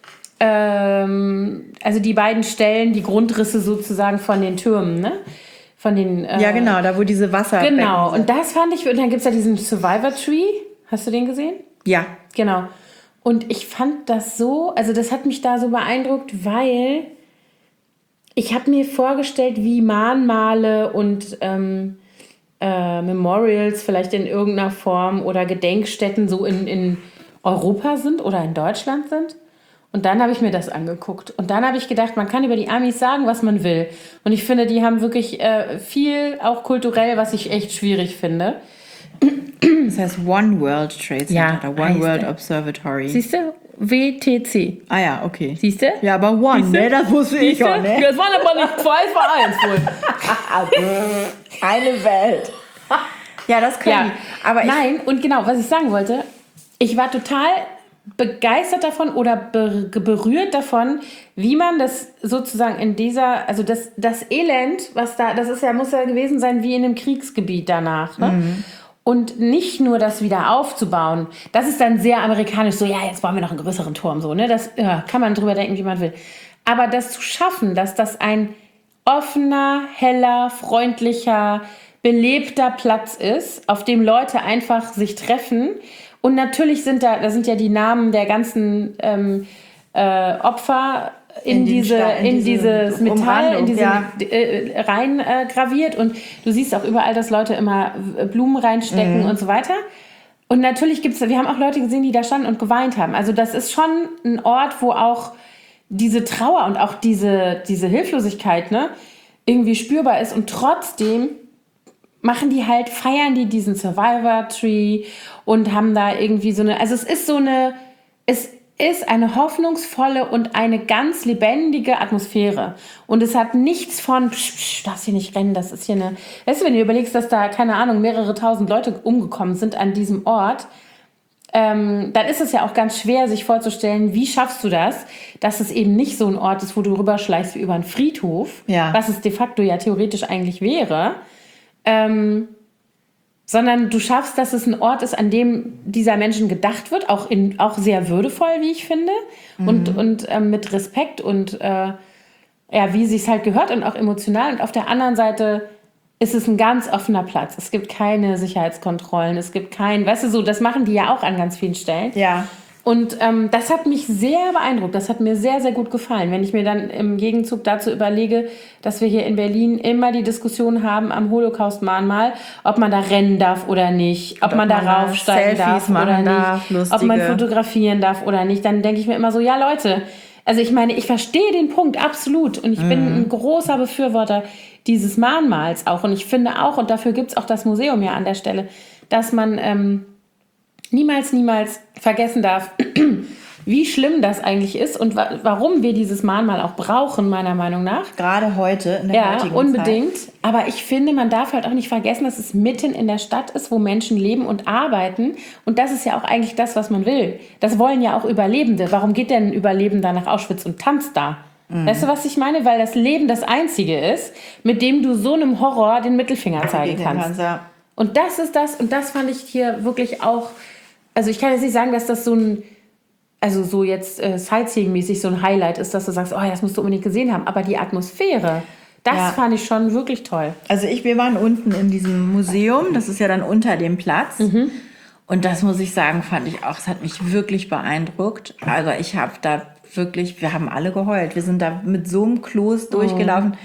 also die beiden Stellen, die Grundrisse sozusagen von den Türmen, ne? Von den, Ja, genau, da wo diese Wasserbecken Genau, sind. und das fand ich, und dann gibt es ja diesen Survivor Tree. Hast du den gesehen? Ja. Genau. Und ich fand das so, also das hat mich da so beeindruckt, weil ich habe mir vorgestellt, wie Mahnmale und Memorials vielleicht in irgendeiner Form oder Gedenkstätten so in Europa sind oder in Deutschland sind. Und dann habe ich mir das angeguckt. Und dann habe ich gedacht, man kann über die Amis sagen, was man will. Und ich finde, die haben wirklich viel, auch kulturell, was ich echt schwierig finde. Das heißt One World Trade Center Ja, oder One heißt World er. Observatory. Siehst du? WTC. Ah ja, okay. Siehst du? Ja, aber One, Siehst du? ne? Das wusste ich auch, ne? Das waren aber nicht 2, es war 1 wohl. Eine Welt. Ja, das können Ja, die. Aber nein, und genau, was ich sagen wollte, ich war total begeistert davon oder berührt davon, wie man das sozusagen in dieser, also das Elend, was da, das ist ja, muss ja gewesen sein wie in einem Kriegsgebiet danach, ne? Und nicht nur das wieder aufzubauen, das ist dann sehr amerikanisch, so, ja, jetzt bauen wir noch einen größeren Turm, so, ne? Das kann man drüber denken, wie man will. Aber das zu schaffen, dass das ein offener, heller, freundlicher, belebter Platz ist, auf dem Leute einfach sich treffen. Und natürlich sind da sind ja die Namen der ganzen Opfer in dieses Metall, Umrandung, in diese ja. rein graviert. Und du siehst auch überall, dass Leute immer Blumen reinstecken und so weiter. Und natürlich wir haben auch Leute gesehen, die da standen und geweint haben. Also das ist schon ein Ort, wo auch diese Trauer und auch diese Hilflosigkeit, ne, irgendwie spürbar ist. Und trotzdem feiern die diesen Survivor Tree und haben da irgendwie so eine, also es ist eine hoffnungsvolle und eine ganz lebendige Atmosphäre. Und es hat nichts von, darfst hier nicht rennen, das ist hier eine, weißt du, wenn du überlegst, dass da, keine Ahnung, mehrere tausend Leute umgekommen sind an diesem Ort, dann ist es ja auch ganz schwer, sich vorzustellen, wie schaffst du das, dass es eben nicht so ein Ort ist, wo du rüberschleichst wie über einen Friedhof, Ja. was es de facto ja theoretisch eigentlich wäre, sondern du schaffst, dass es ein Ort ist, an dem dieser Menschen gedacht wird, auch sehr würdevoll, wie ich finde, und mit Respekt und wie es sich halt gehört und auch emotional. Und auf der anderen Seite ist es ein ganz offener Platz. Es gibt keine Sicherheitskontrollen, es gibt weißt du so, das machen die ja auch an ganz vielen Stellen. Ja. Und das hat mich sehr beeindruckt. Das hat mir sehr, sehr gut gefallen. Wenn ich mir dann im Gegenzug dazu überlege, dass wir hier in Berlin immer die Diskussion haben am Holocaust-Mahnmal, ob man da rennen darf oder nicht, ob man da raufsteigen Selfies darf oder machen darf, nicht, ob man lustige. fotografieren darf oder nicht, dann denke ich mir immer so, ja Leute, also ich meine, ich verstehe den Punkt absolut und ich bin ein großer Befürworter dieses Mahnmals auch. Und ich finde auch, und dafür gibt es auch das Museum ja an der Stelle, dass man niemals vergessen darf, wie schlimm das eigentlich ist und warum wir dieses Mahnmal auch brauchen, meiner Meinung nach. Gerade heute, in der Ja, heutigen unbedingt. Zeit. Aber ich finde, man darf halt auch nicht vergessen, dass es mitten in der Stadt ist, wo Menschen leben und arbeiten. Und das ist ja auch eigentlich das, was man will. Das wollen ja auch Überlebende. Warum geht denn ein Überlebender nach Auschwitz und tanzt da? Weißt du, was ich meine? Weil das Leben das Einzige ist, mit dem du so einem Horror den Mittelfinger zeigen kannst. Ja. Und das ist das, und das fand ich hier wirklich auch, also ich kann jetzt nicht sagen, dass das so ein, also so jetzt Sightseeing-mäßig so ein Highlight ist, dass du sagst, oh, das musst du unbedingt gesehen haben, aber die Atmosphäre, das fand ich schon wirklich toll. Also wir waren unten in diesem Museum, das ist ja dann unter dem Platz. Und das muss ich sagen, fand ich auch, es hat mich wirklich beeindruckt. Also ich habe da wirklich, wir haben alle geheult. Wir sind da mit so einem Kloß durchgelaufen.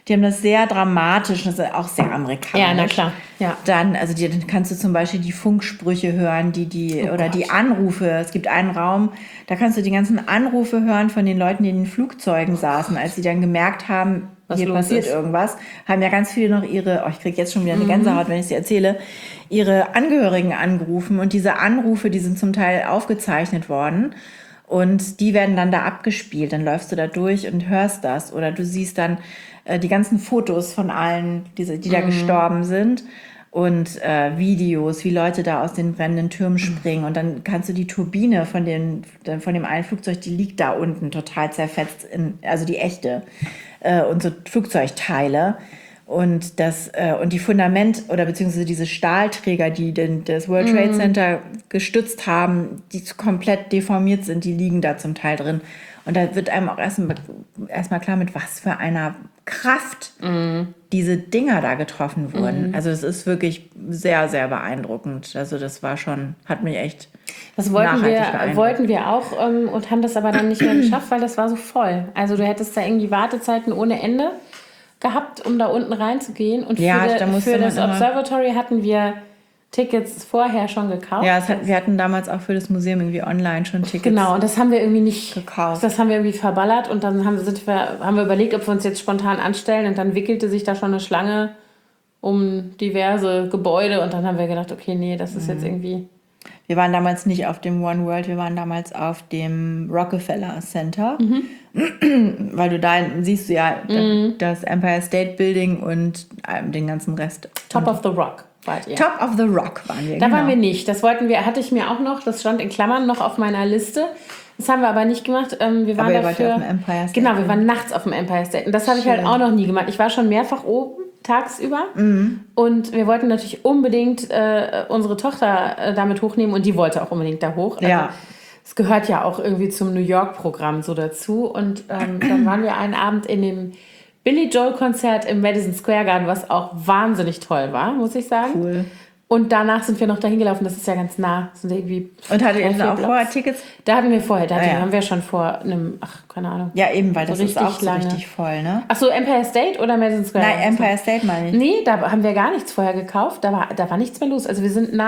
Die haben das sehr dramatisch, das ist auch sehr amerikanisch. Ja, na klar. Ja. Dann kannst du zum Beispiel die Funksprüche hören, oder die Anrufe. Es gibt einen Raum, da kannst du die ganzen Anrufe hören von den Leuten, die in den Flugzeugen saßen, als sie dann gemerkt haben, hier passiert irgendwas. Haben ja ganz viele noch ich kriege jetzt schon wieder eine Gänsehaut, wenn ich sie erzähle, ihre Angehörigen angerufen. Und diese Anrufe, die sind zum Teil aufgezeichnet worden. Und die werden dann da abgespielt. Dann läufst du da durch und hörst das. Oder du siehst dann die ganzen Fotos von allen, die da gestorben sind. Und Videos, wie Leute da aus den brennenden Türmen springen. Und dann kannst du die Turbine von dem einen Flugzeug, die liegt da unten total zerfetzt, also die echte. Und so Flugzeugteile. Und die beziehungsweise diese Stahlträger, die das World Trade Center gestützt haben, die komplett deformiert sind, die liegen da zum Teil drin. Und da wird einem auch erstmal klar, mit was für einer Kraft diese Dinger da getroffen wurden. Also es ist wirklich sehr, sehr beeindruckend. Also das hat mich echt Das wollten wir auch und haben das aber dann nicht mehr geschafft, weil das war so voll. Also du hättest da irgendwie Wartezeiten ohne Ende gehabt, um da unten reinzugehen. Und für das Observatory hatten wir Tickets vorher schon gekauft. Ja, wir hatten damals auch für das Museum irgendwie online schon Tickets. Genau, und das haben wir irgendwie nicht gekauft. Das haben wir irgendwie verballert und dann haben wir überlegt, ob wir uns jetzt spontan anstellen und dann wickelte sich da schon eine Schlange um diverse Gebäude und dann haben wir gedacht, okay, nee, das ist jetzt irgendwie... Wir waren damals nicht auf dem One World, wir waren damals auf dem Rockefeller Center, weil du da siehst du ja das Empire State Building und den ganzen Rest. Top of the Rock wart ihr. Top of the Rock waren wir, Da waren wir nicht, hatte ich mir auch noch, das stand in Klammern noch auf meiner Liste. Das haben wir aber nicht gemacht. Wir waren wart ja auf dem Empire State. Genau, wir waren nachts auf dem Empire State und das habe ich halt auch noch nie gemacht. Ich war schon mehrfach oben, tagsüber. Und wir wollten natürlich unbedingt unsere Tochter damit hochnehmen und die wollte auch unbedingt da hoch. Also, es gehört ja auch irgendwie zum New York-Programm so dazu. Und dann waren wir einen Abend in dem Billy Joel-Konzert im Madison Square Garden, was auch wahnsinnig toll war, muss ich sagen. Cool. Und danach sind wir noch dahin gelaufen, das ist ja ganz nah. Das sind irgendwie und hattet ihr dann auch vorher Tickets? Da hatten wir vorher, haben wir schon vor einem, keine Ahnung. Ja, eben, weil das richtig ist auch so richtig voll, ne? Ach so, Empire State oder Madison Square? Nein, Empire State meine ich. Nee, da haben wir gar nichts vorher gekauft, da war nichts mehr los. Also wir sind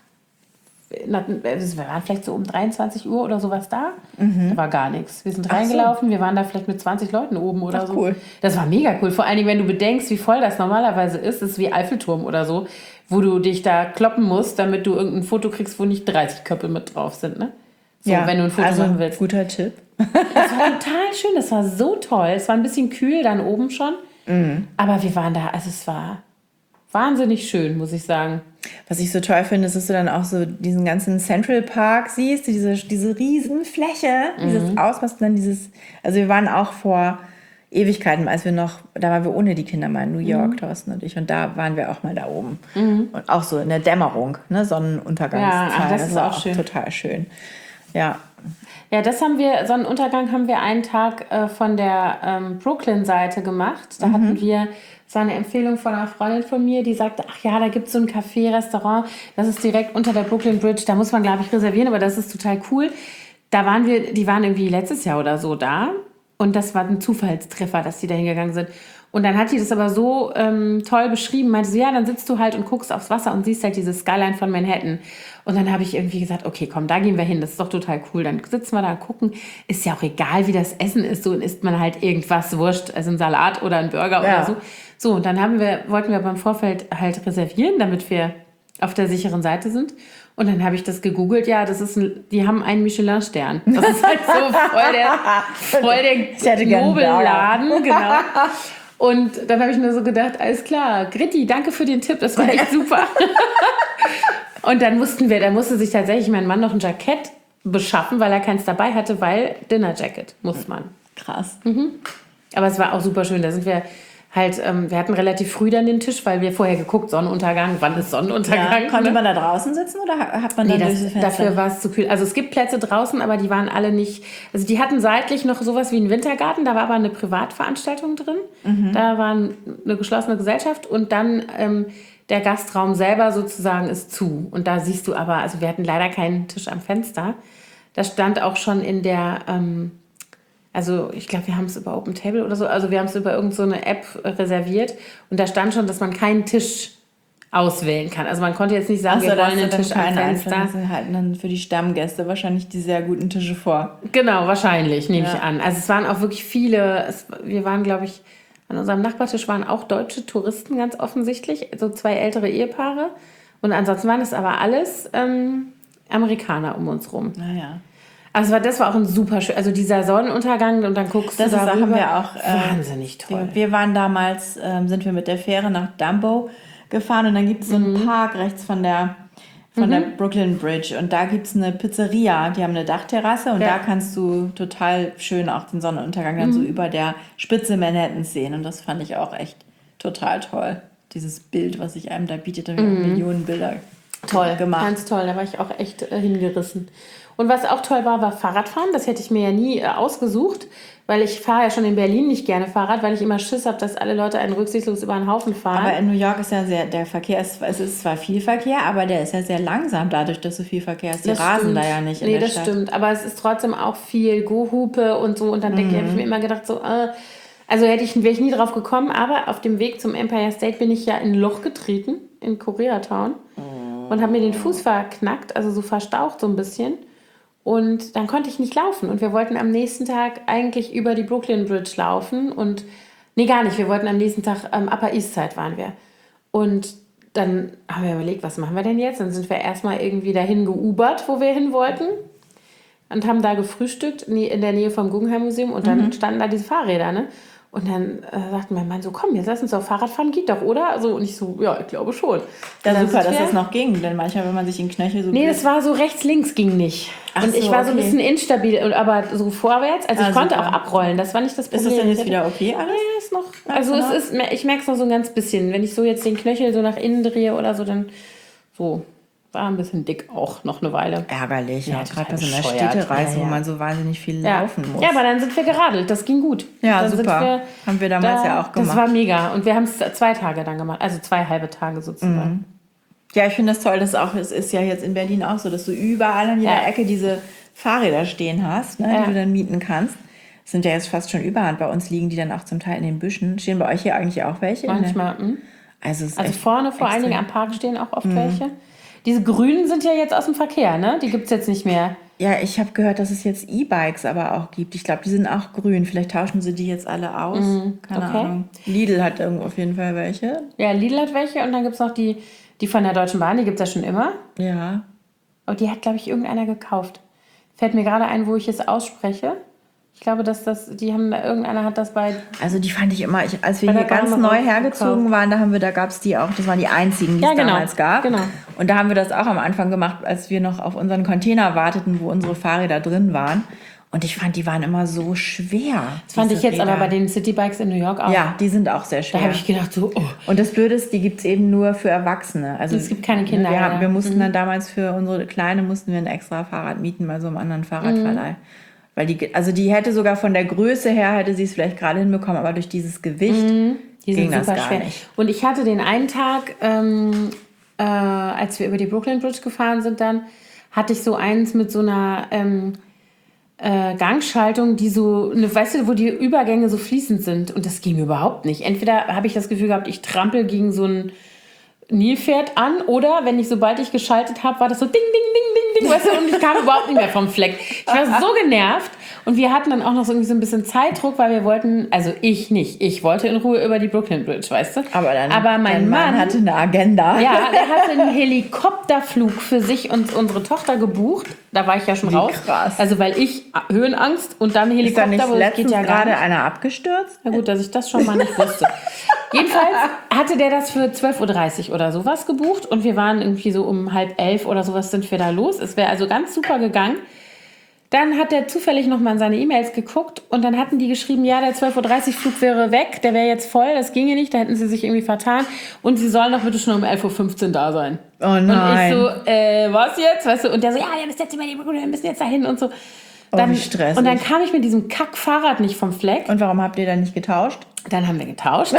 wir waren vielleicht so um 23 Uhr oder sowas da. Da war gar nichts. Wir sind reingelaufen, wir waren da vielleicht mit 20 Leuten oben oder so. Cool. Das war mega cool. Vor allen Dingen, wenn du bedenkst, wie voll das normalerweise ist. Das ist wie Eiffelturm oder so, wo du dich da kloppen musst, damit du irgendein Foto kriegst, wo nicht 30 Köpfe mit drauf sind, ne? So, wenn du ein Foto machen willst. Guter Tipp. Das war total schön, das war so toll. Es war ein bisschen kühl dann oben schon. Aber wir waren da, also es war wahnsinnig schön, muss ich sagen. Was ich so toll finde, ist, dass du dann auch so diesen ganzen Central Park siehst, diese riesen Fläche, dieses Ausmaß, dann also wir waren auch vor Ewigkeiten, da waren wir ohne die Kinder mal in New York, Thorsten und ich, und da waren wir auch mal da oben. Und auch so in der Dämmerung, ne, Sonnenuntergangszeit. Ja, das ist war auch schön. Total schön. Ja. Ja, Sonnenuntergang haben wir einen Tag von der Brooklyn-Seite gemacht. Da hatten wir, das war eine Empfehlung von einer Freundin von mir, die sagte, ach ja, da gibt es so ein Café, Restaurant, das ist direkt unter der Brooklyn Bridge, da muss man, glaube ich, reservieren, aber das ist total cool. Die waren irgendwie letztes Jahr oder so da und das war ein Zufallstreffer, dass die da hingegangen sind. Und dann hat die das aber so toll beschrieben, meinte sie, ja, dann sitzt du halt und guckst aufs Wasser und siehst halt diese Skyline von Manhattan. Und dann habe ich irgendwie gesagt, okay, komm, da gehen wir hin, das ist doch total cool. Dann sitzen wir da und gucken, ist ja auch egal, wie das Essen ist, so isst man halt irgendwas, wurscht, also ein Salat oder ein Burger oder so. So, und dann wollten wir beim Vorfeld halt reservieren, damit wir auf der sicheren Seite sind. Und dann habe ich das gegoogelt, ja, die haben einen Michelin-Stern. Das ist halt so voll der Nobelladen, genau. Und dann habe ich nur so gedacht, alles klar, Gritti, danke für den Tipp, das war echt super. Und dann musste sich tatsächlich mein Mann noch ein Jackett beschaffen, weil er keins dabei hatte, weil Dinner Jacket muss man. Krass. Aber es war auch super schön, da sind wir halt, wir hatten relativ früh dann den Tisch, weil wir vorher geguckt, Sonnenuntergang, wann ist Sonnenuntergang? Ja, konnte man da draußen sitzen oder hat man dann durch das Fenster? Dafür war es zu kühl. Also es gibt Plätze draußen, aber die waren alle nicht, also die hatten seitlich noch sowas wie einen Wintergarten, da war aber eine Privatveranstaltung drin, da war eine geschlossene Gesellschaft und dann der Gastraum selber sozusagen ist zu und da siehst du aber, also wir hatten leider keinen Tisch am Fenster, da stand auch schon in der Also ich glaube, wir haben es über Open Table oder so. Also wir haben es über irgend so eine App reserviert. Und da stand schon, dass man keinen Tisch auswählen kann. Also man konnte jetzt nicht sagen, wir wollen einen Tisch am Fenster. Das halten dann für die Stammgäste wahrscheinlich die sehr guten Tische vor. Genau, wahrscheinlich, nehme ich an. Also es waren auch wirklich viele, wir waren, glaube ich, an unserem Nachbartisch waren auch deutsche Touristen ganz offensichtlich, so 2 ältere Ehepaare. Und ansonsten waren es aber alles Amerikaner um uns rum. Naja. Also das war auch ein super schön, also dieser Sonnenuntergang und dann guckst du darüber. Das haben wir auch. Wahnsinnig toll. Wir waren damals, sind wir mit der Fähre nach Dumbo gefahren und dann gibt es so einen Park rechts von der Brooklyn Bridge und da gibt es eine Pizzeria, die haben eine Dachterrasse und da kannst du total schön auch den Sonnenuntergang dann so über der Spitze Manhattans sehen und das fand ich auch echt total toll. Dieses Bild, was sich einem da bietet, da habe ich auch Millionen Bilder gemacht. Ganz toll, da war ich auch echt hingerissen. Und was auch toll war Fahrradfahren. Das hätte ich mir ja nie ausgesucht, weil ich fahre ja schon in Berlin nicht gerne Fahrrad, weil ich immer Schiss habe, dass alle Leute einen rücksichtslos über den Haufen fahren. Aber in New York ist ja der Verkehr, es ist zwar viel Verkehr, aber der ist ja sehr langsam dadurch, dass so viel Verkehr ist. Die rasen da ja nicht in der Stadt. Nee, das stimmt. Aber es ist trotzdem auch viel Gehupe und so. Und dann habe ich mir immer gedacht, so, also wäre ich nie drauf gekommen. Aber auf dem Weg zum Empire State bin ich ja in ein Loch getreten, in Koreatown. Und habe mir den Fuß verknackt, also so verstaucht so ein bisschen. Und dann konnte ich nicht laufen. Und wir wollten am nächsten Tag eigentlich über die Brooklyn Bridge laufen. Und nee, gar nicht. Wir wollten am nächsten Tag Upper East Side waren wir. Und dann haben wir überlegt, was machen wir denn jetzt? Dann sind wir erstmal irgendwie dahin geubert, wo wir hin wollten. Und haben da gefrühstückt in der Nähe vom Guggenheim Museum. Und dann standen da diese Fahrräder, ne? Und dann sagten mein Mann so, komm, jetzt lass uns doch Fahrrad fahren, geht doch, oder? So, und ich so, ja, ich glaube schon. Ja, super, dass das noch ging, denn manchmal, wenn man sich in Knöchel so... Nee, das war so rechts-links ging nicht. Und ich war so ein bisschen instabil, aber so vorwärts. Also ich konnte auch abrollen, das war nicht das Problem. Ist das denn jetzt wieder okay alles? Ja, ist noch... Also es ist, ich merke es noch so ein ganz bisschen. Wenn ich so jetzt den Knöchel so nach innen drehe oder so, dann so... War ein bisschen dick auch noch eine Weile. Ärgerlich, ja, gerade bei so einer Städtereise, wo man so wahnsinnig viel laufen muss. Ja, aber dann sind wir geradelt, das ging gut. Ja, dann super. Haben wir damals ja auch gemacht. Das war mega und wir haben es 2 Tage dann gemacht, also 2 halbe Tage sozusagen. Ja, ich finde das toll, dass auch, es ist ja jetzt in Berlin auch so, dass du überall an jeder Ecke diese Fahrräder stehen hast, ne, die du dann mieten kannst. Das sind ja jetzt fast schon überall. Bei uns liegen die dann auch zum Teil in den Büschen. Stehen bei euch hier eigentlich auch welche? Manchmal. Also vorne vor allen Dingen am Park stehen auch oft welche. Diese grünen sind ja jetzt aus dem Verkehr, ne? Die gibt es jetzt nicht mehr. Ja, ich habe gehört, dass es jetzt E-Bikes aber auch gibt. Ich glaube, die sind auch grün. Vielleicht tauschen sie die jetzt alle aus. Keine Ahnung. Lidl hat irgendwo auf jeden Fall welche. Ja, Lidl hat welche. Und dann gibt es noch die von der Deutschen Bahn. Die gibt es ja schon immer. Ja. Und die hat, glaube ich, irgendeiner gekauft. Fällt mir gerade ein, wo ich es ausspreche. Ich glaube, irgendeiner hat das bei... Also die fand ich immer, als wir hier ganz neu hergezogen waren, da gab es die auch, das waren die einzigen, die es damals gab. Genau. Und da haben wir das auch am Anfang gemacht, als wir noch auf unseren Container warteten, wo unsere Fahrräder drin waren. Und ich fand, die waren immer so schwer. Das fand ich jetzt aber bei den Citybikes in New York auch. Ja, die sind auch sehr schwer. Da habe ich gedacht so, oh. Und das Blöde ist, die gibt es eben nur für Erwachsene. Also es gibt keine Kinder. Wir mussten dann damals für unsere Kleine ein extra Fahrrad mieten bei so einem anderen Fahrradverleih. Weil die hätte sogar von der Größe her, hätte sie es vielleicht gerade hinbekommen, aber durch dieses Gewicht ging das gar nicht. Und ich hatte den einen Tag, als wir über die Brooklyn Bridge gefahren sind dann, hatte ich so eins mit so einer Gangschaltung, die so, weißt du, wo die Übergänge so fließend sind. Und das ging überhaupt nicht. Entweder habe ich das Gefühl gehabt, ich trampel gegen so ein Nilpferd an, oder sobald ich geschaltet habe, war das so ding, ding, ding, ding, ding, weißt du, und ich kam überhaupt nicht mehr vom Fleck. Ich war so genervt und wir hatten dann auch noch so ein bisschen Zeitdruck, weil wir wollten, also ich nicht, ich wollte in Ruhe über die Brooklyn Bridge, weißt du. Aber mein Mann hatte eine Agenda. Ja, er hatte einen Helikopterflug für sich und unsere Tochter gebucht. Da war ich ja schon raus. Krass. Also weil ich Höhenangst und dann Helikopter, ist da nicht letztens gerade einer abgestürzt? Na gut, dass ich das schon mal nicht wusste. Jedenfalls hatte der das für 12.30 Uhr oder sowas gebucht und wir waren irgendwie so um 10:30 oder sowas sind wir da los. Es wäre also ganz super gegangen. Dann hat er zufällig nochmal in seine E-Mails geguckt und dann hatten die geschrieben, ja, der 12.30 Uhr Flug wäre weg, der wäre jetzt voll, das ginge nicht, da hätten sie sich irgendwie vertan und sie sollen doch bitte schon um 11.15 Uhr da sein. Oh nein. Und ich so, was jetzt? Weißt du? Und der so, ja, wir müssen jetzt über die Brücke, wir müssen jetzt dahin und so. Wie stressig. Und dann kam ich mit diesem Kack-Fahrrad nicht vom Fleck. Und warum habt ihr dann nicht getauscht? Dann haben wir getauscht.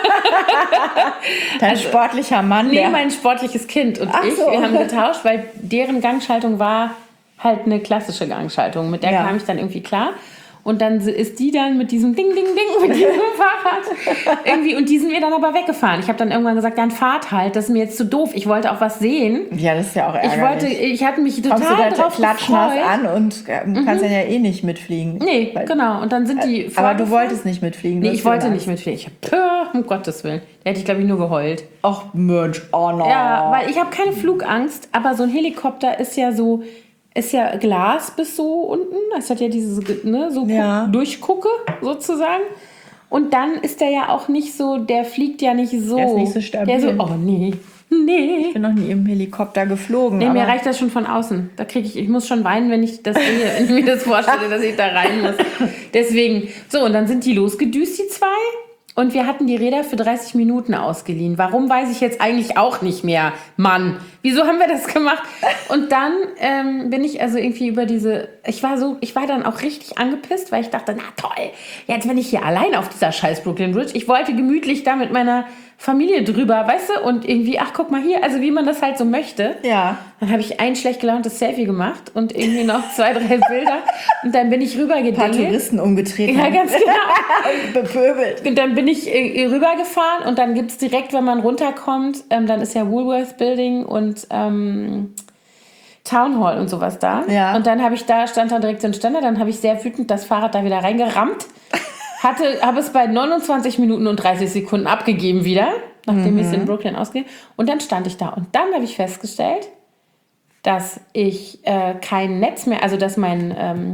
Dein sportlicher Mann? Nee, mein sportliches Kind und wir haben getauscht, weil deren Gangschaltung war halt eine klassische Gangschaltung. Mit der kam ich dann irgendwie klar. Und dann ist die dann mit diesem Ding, Ding, Ding, mit diesem Fahrrad irgendwie, und die sind mir dann aber weggefahren. Ich habe dann irgendwann gesagt, dann fahrt halt, das ist mir jetzt zu doof. Ich wollte auch was sehen. Ja, das ist ja auch ärgerlich. Ich hatte mich total Kommst du da drauf klatschnass gefreut. an und kannst dann ja eh nicht mitfliegen. Nee, genau. Und dann sind die Aber du vorgefahren. wolltest nicht mitfliegen. Nee, du ich hast wollte gesagt. nicht mitfliegen. Ich hab, um Gottes Willen. Da hätte ich, glaube ich, nur geheult. Ach Mensch, oh no. Ja, weil ich habe keine Flugangst, aber so ein Helikopter ist ja Glas bis so unten. Es hat ja diese, ne, so Ja. Durchgucke sozusagen. Und dann ist der ja auch nicht so, der fliegt ja nicht so. Der ist nicht so stabil. Der so, oh nee. Ich bin noch nie im Helikopter geflogen. Nee, mir aber reicht das schon von außen. Da kriege ich muss schon weinen, wenn ich das sehe, wenn ich mir das vorstelle, dass ich da rein muss. Deswegen, so, und dann sind die losgedüst, die zwei. Und wir hatten die Räder für 30 Minuten ausgeliehen. Warum, weiß ich jetzt eigentlich auch nicht mehr. Mann, wieso haben wir das gemacht? Und dann bin ich also irgendwie über ich war dann auch richtig angepisst, weil ich dachte, na toll, jetzt bin ich hier allein auf dieser scheiß Brooklyn Bridge. Ich wollte gemütlich da mit meiner Familie drüber, weißt du? Und irgendwie, ach, guck mal hier, also wie man das halt so möchte. Ja. Dann habe ich ein schlecht gelauntes Selfie gemacht und irgendwie noch 2, 3 Bilder. Und dann bin ich Ein paar rübergedingelt. Touristen umgetreten. Ja, ganz genau. Bepöbelt. Und dann bin ich rübergefahren und dann gibt es direkt, wenn man runterkommt, dann ist ja Woolworth Building und Town Hall und sowas da. Ja. Und dann stand da direkt so ein Ständer, dann habe ich sehr wütend das Fahrrad da wieder reingerammt. Habe es bei 29 Minuten und 30 Sekunden abgegeben wieder, nachdem ich es in Brooklyn ausgegeben. Und dann stand ich da und dann habe ich festgestellt, dass ich kein Netz mehr, also dass mein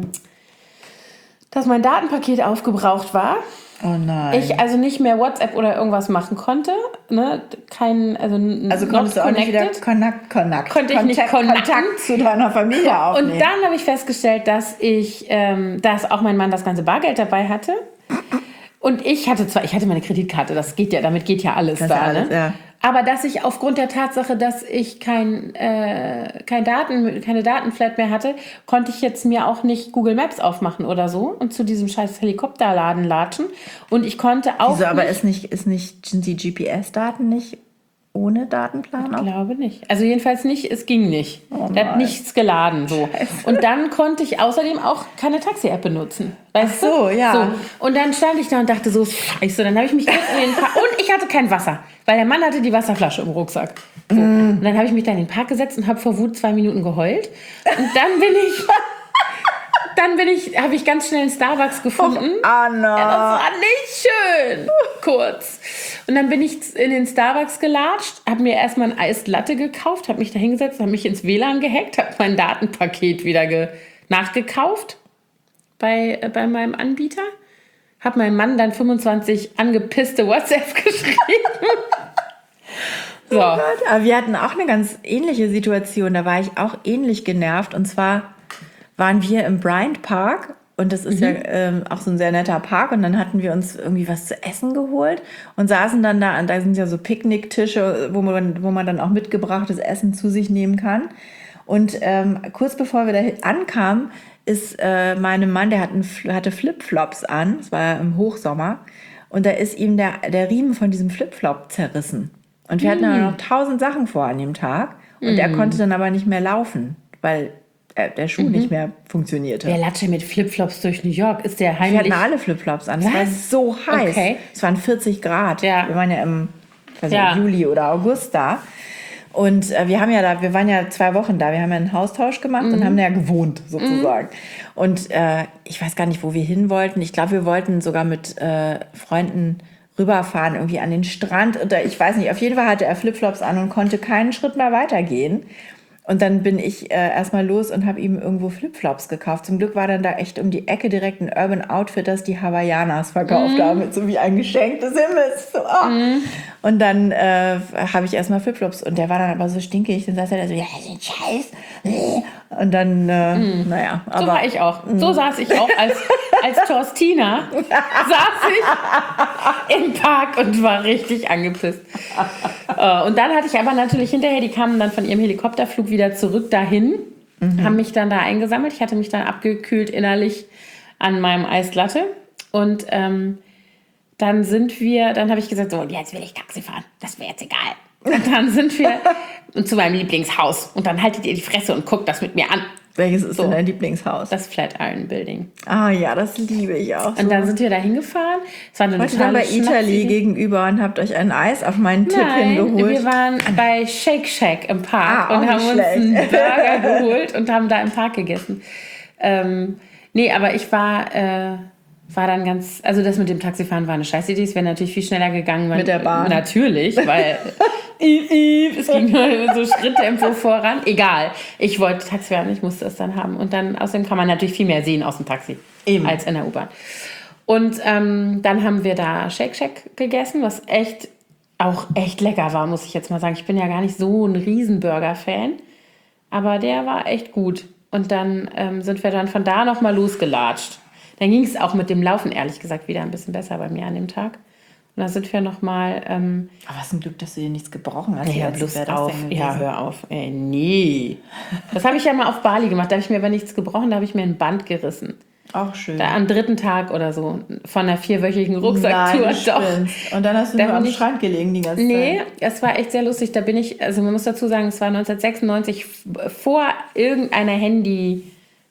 Datenpaket aufgebraucht war. Oh nein. Ich also nicht mehr WhatsApp oder irgendwas machen konnte. Ne? Also konntest du auch nicht wieder Kontakt zu deiner Familie aufnehmen. Und dann habe ich festgestellt, dass dass auch mein Mann das ganze Bargeld dabei hatte. Und ich hatte meine Kreditkarte, damit geht ja alles Das da. ist alles, ne? ja. Aber dass ich aufgrund der Tatsache, dass ich keine Datenflat mehr hatte, konnte ich jetzt mir auch nicht Google Maps aufmachen oder so und zu diesem scheiß Helikopterladen latschen. Und ich konnte auch Wieso, aber nicht, sind die GPS-Daten nicht ohne Datenplan? ich glaube nicht. Also jedenfalls nicht, es ging nicht. Der hat nein. nichts geladen. So. Und dann konnte ich außerdem auch keine Taxi-App benutzen. Weißt so, du? ja. So. Und dann stand ich da und dachte so, scheiße. Dann habe ich mich kurz in den Park... Und ich hatte kein Wasser, weil der Mann hatte die Wasserflasche im Rucksack. So. Und dann habe ich mich da in den Park gesetzt und habe vor Wut 2 Minuten geheult. Und habe ich ganz schnell einen Starbucks gefunden. Anna. Ja, das war nicht schön. Kurz. Und dann bin ich in den Starbucks gelatscht, habe mir erstmal ein Iced Latte gekauft, habe mich da hingesetzt, habe mich ins WLAN gehackt, habe mein Datenpaket wieder nachgekauft bei meinem Anbieter. Habe meinem Mann dann 25 angepisste WhatsApp geschrieben. So. Oh Gott, aber wir hatten auch eine ganz ähnliche Situation. Da war ich auch ähnlich genervt. Und zwar waren wir im Bryant Park. Und das ist ja auch so ein sehr netter Park. Und dann hatten wir uns irgendwie was zu essen geholt und saßen dann da. Und da sind ja so Picknicktische, wo man dann auch mitgebrachtes Essen zu sich nehmen kann. Und kurz bevor wir da ankamen, ist meinem Mann, der hatte Flipflops an. Es war im Hochsommer. Und da ist ihm der Riemen von diesem Flipflop zerrissen. Und wir hatten dann noch 1000 Sachen vor an dem Tag. Und er konnte dann aber nicht mehr laufen, weil der Schuh nicht mehr funktionierte. Der Latsche mit Flipflops durch New York, ist der Wir heimlich... hatten alle Flipflops an. Es war so heiß. Okay. Es waren 40 Grad. Ja. Wir waren ja im Ja. Juli oder August da. Und wir waren ja 2 Wochen da. Wir haben ja einen Haustausch gemacht und haben ja gewohnt, sozusagen. Und ich weiß gar nicht, wo wir hin wollten. Ich glaube, wir wollten sogar mit Freunden rüberfahren, irgendwie an den Strand. Oder ich weiß nicht, auf jeden Fall hatte er Flipflops an und konnte keinen Schritt mehr weitergehen. Und dann bin ich erstmal los und habe ihm irgendwo Flipflops gekauft. Zum Glück war dann da echt um die Ecke direkt ein Urban Outfitters, die Hawaiianas verkauft haben, mit so wie ein Geschenk des Himmels. So, oh. Und dann habe ich erstmal Flipflops und der war dann aber so stinkig. Dann saß er da so, ja, das ist Scheiß. Und dann, naja. So Aber war ich auch. So saß ich auch als Torstina. Saß ich im Park und war richtig angepisst. Und dann hatte ich aber natürlich hinterher, die kamen dann von ihrem Helikopterflug wieder zurück dahin, haben mich dann da eingesammelt. Ich hatte mich dann abgekühlt innerlich an meinem Iced Latte. Und dann habe ich gesagt, so, jetzt will ich Taxi fahren. Das wäre jetzt egal. Und dann sind wir zu meinem Lieblingshaus. Und dann haltet ihr die Fresse und guckt das mit mir an. Welches ist denn dein Lieblingshaus? Das Flatiron Building. Ah ja, das liebe ich auch. Und dann sind wir da hingefahren. Es war eine Heute dann bei Italy gegenüber und habt euch ein Eis auf meinen Tipp hingeholt. Wir waren bei Shake Shack im Park und haben uns einen Burger geholt und haben da im Park gegessen. Aber ich war dann ganz, also das mit dem Taxifahren war eine Scheißidee. Es wäre natürlich viel schneller gegangen. Mit der Bahn? Natürlich, weil es ging nur so Schritttempo voran. Egal, ich wollte Taxi fahren, ich musste es dann haben. Und dann außerdem kann man natürlich viel mehr sehen aus dem Taxi als in der U-Bahn. Und dann haben wir da Shake Shack gegessen, was auch echt lecker war, muss ich jetzt mal sagen. Ich bin ja gar nicht so ein Riesenburger-Fan, aber der war echt gut. Und dann sind wir dann von da nochmal losgelatscht. Dann ging es auch mit dem Laufen, ehrlich gesagt, wieder ein bisschen besser bei mir an dem Tag. Und dann sind wir nochmal... Aber was ein Glück, dass du dir nichts gebrochen hast. Ja, bloß auf. Ja, hör auf. Ey, nee. Das habe ich ja mal auf Bali gemacht. Da habe ich mir aber nichts gebrochen, da habe ich mir ein Band gerissen. Auch schön. Da am 3. Tag oder so von einer 4-wöchigen Rucksacktour. Nein, doch. Und dann hast du nur am Strand gelegen die ganze Zeit. Nee, es war echt sehr lustig. Da bin ich, also man muss dazu sagen, es war 1996 vor irgendeiner Handy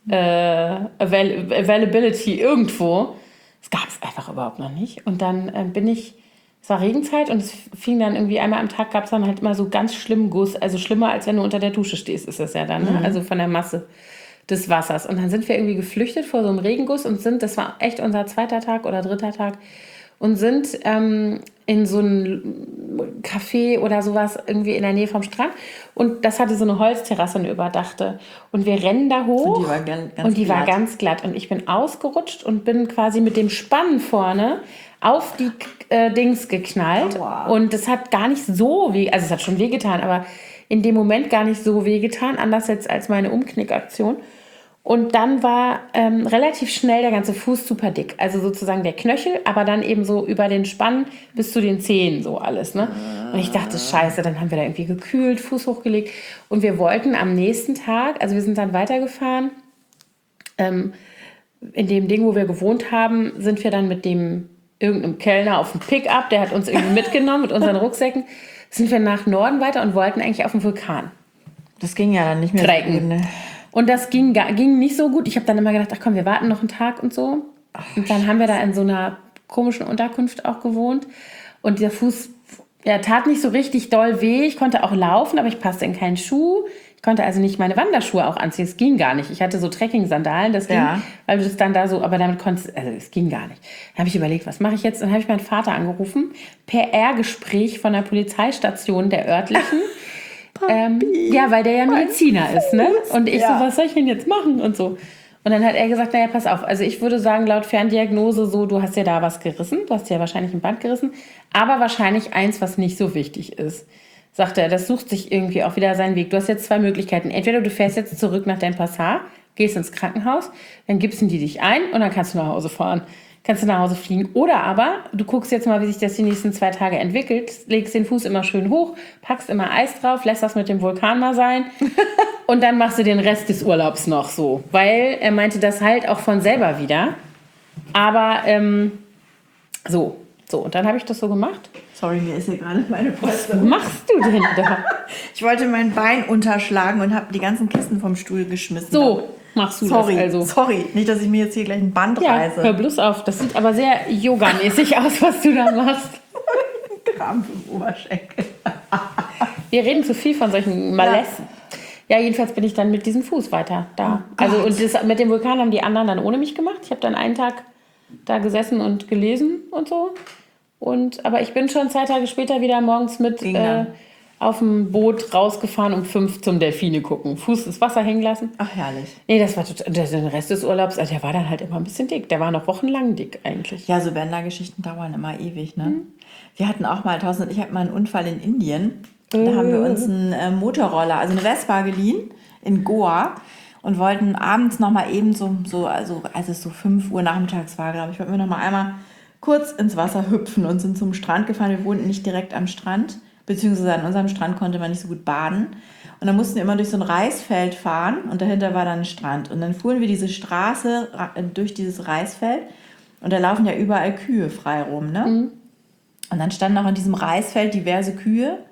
Availability irgendwo. Das gab es einfach überhaupt noch nicht. Und dann es war Regenzeit und es fing dann irgendwie einmal am Tag, gab es dann halt immer so ganz schlimmen Guss. Also schlimmer, als wenn du unter der Dusche stehst, ist das ja dann. Ne? Also von der Masse des Wassers. Und dann sind wir irgendwie geflüchtet vor so einem Regenguss und das war echt unser 2. Tag oder 3. Tag, und sind in so ein Café oder sowas irgendwie in der Nähe vom Strand. Und das hatte so eine Holzterrasse, eine überdachte. Und wir rennen da hoch. Und die war ganz glatt. Und ich bin ausgerutscht und bin quasi mit dem Spann vorne auf die Dings geknallt. Aua. Und das hat gar nicht so also es hat schon wehgetan, aber in dem Moment gar nicht so wehgetan, anders jetzt als meine Umknickaktion. Und dann war relativ schnell der ganze Fuß super dick. Also sozusagen der Knöchel, aber dann eben so über den Spann bis zu den Zehen, so alles. Ne? Und ich dachte, scheiße, dann haben wir da irgendwie gekühlt, Fuß hochgelegt. Und wir wollten am nächsten Tag, also wir sind dann weitergefahren, in dem Ding, wo wir gewohnt haben, sind wir dann mit irgendeinem Kellner auf dem Pickup, der hat uns irgendwie mitgenommen mit unseren Rucksäcken, sind wir nach Norden weiter und wollten eigentlich auf den Vulkan. Das ging ja dann nicht mehr Trecken. so gut, ne? Und das ging nicht so gut. Ich habe dann immer gedacht, ach komm, wir warten noch einen Tag und so. Und dann haben wir da in so einer komischen Unterkunft auch gewohnt. Und der Fuß, tat nicht so richtig doll weh. Ich konnte auch laufen, aber ich passte in keinen Schuh. Ich konnte also nicht meine Wanderschuhe auch anziehen. Es ging gar nicht. Ich hatte so Trekking-Sandalen, das ging, weil du das dann da so, aber damit konntest, also es ging gar nicht. Dann habe ich überlegt, was mache ich jetzt? Dann habe ich meinen Vater angerufen, per R-Gespräch von der Polizeistation der örtlichen. Weil der ja Mediziner ist, ne? Und ich so, was soll ich denn jetzt machen? Und so. Und dann hat er gesagt, naja, pass auf. Also ich würde sagen, laut Ferndiagnose so, du hast ja da was gerissen. Du hast ja wahrscheinlich ein Band gerissen. Aber wahrscheinlich eins, was nicht so wichtig ist. Sagt er, das sucht sich irgendwie auch wieder seinen Weg. Du hast jetzt 2 Möglichkeiten. Entweder du fährst jetzt zurück nach Denpasar, gehst ins Krankenhaus, dann gibsen die dich ein und dann kannst du nach Hause fahren. Kannst du nach Hause fliegen. Oder aber du guckst jetzt mal, wie sich das die nächsten 2 Tage entwickelt, legst den Fuß immer schön hoch, packst immer Eis drauf, lässt das mit dem Vulkan mal sein und dann machst du den Rest des Urlaubs noch so. Weil er meinte, das halt auch von selber wieder. Aber so. Und dann habe ich das so gemacht. Sorry, mir ist hier gerade meine Post. Was machst du denn da? Ich wollte mein Bein unterschlagen und habe die ganzen Kisten vom Stuhl geschmissen. So machst du das also. Sorry, nicht, dass ich mir jetzt hier gleich ein Band reiße. Hör bloß auf. Das sieht aber sehr yogamäßig aus, was du da machst. Krampf im Oberschenkel. Wir reden zu viel von solchen Malessen. Ja, jedenfalls bin ich dann mit diesem Fuß weiter da. Und das mit dem Vulkan haben die anderen dann ohne mich gemacht. Ich habe dann einen Tag da gesessen und gelesen und so. Aber ich bin schon 2 Tage später wieder morgens mit auf dem Boot rausgefahren, um 5 zum Delfine gucken. Fuß ins Wasser hängen lassen. Ach, herrlich. Nee, das war total, den Rest des Urlaubs, der war dann halt immer ein bisschen dick. Der war noch wochenlang dick eigentlich. Ja, so Wandergeschichten dauern immer ewig, ne? Wir hatten auch mal, ich hatte mal einen Unfall in Indien. Da haben wir uns einen Motorroller, also eine Vespa geliehen in Goa und wollten abends noch mal eben als es so 5 Uhr nachmittags war, glaube ich, wollten wir noch mal einmal kurz ins Wasser hüpfen und sind zum Strand gefahren. Wir wohnten nicht direkt am Strand, beziehungsweise an unserem Strand konnte man nicht so gut baden. Und dann mussten wir immer durch so ein Reisfeld fahren und dahinter war dann ein Strand. Und dann fuhren wir diese Straße durch dieses Reisfeld und da laufen ja überall Kühe frei rum, ne? Und dann standen auch in diesem Reisfeld diverse Kühe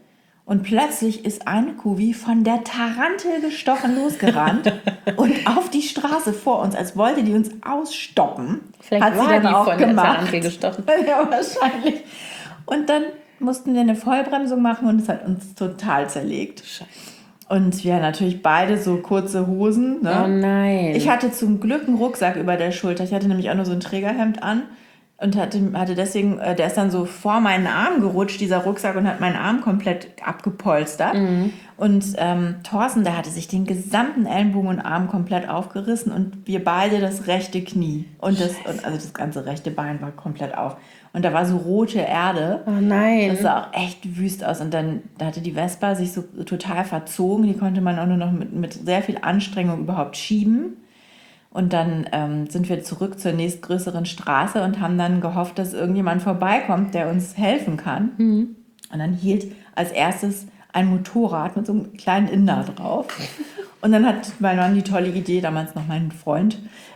Und plötzlich ist eine Kuh wie von der Tarantel gestochen losgerannt und auf die Straße vor uns, als wollte die uns ausstoppen. Vielleicht hat sie war dann die auch von der gemacht. Tarantel gestochen. Ja, wahrscheinlich. Und dann mussten wir eine Vollbremsung machen und es hat uns total zerlegt. Scheiße. Und wir natürlich beide so kurze Hosen. Ne? Oh nein. Ich hatte zum Glück einen Rucksack über der Schulter. Ich hatte nämlich auch nur so ein Trägerhemd an und hatte deswegen, der ist dann so vor meinen Arm gerutscht, dieser Rucksack, und hat meinen Arm komplett abgepolstert. Und Thorsten, der hatte sich den gesamten Ellenbogen und Arm komplett aufgerissen und wir beide das rechte Knie. Also das ganze rechte Bein war komplett auf. Und da war so rote Erde. Oh nein. Das sah auch echt wüst aus. Und dann da hatte die Vespa sich so total verzogen. Die konnte man auch nur noch mit sehr viel Anstrengung überhaupt schieben. Und dann sind wir zurück zur nächstgrößeren Straße und haben dann gehofft, dass irgendjemand vorbeikommt, der uns helfen kann. Und dann hielt als erstes ein Motorrad mit so einem kleinen Inder drauf. Und dann hat mein Mann die tolle Idee, damals noch mein Freund,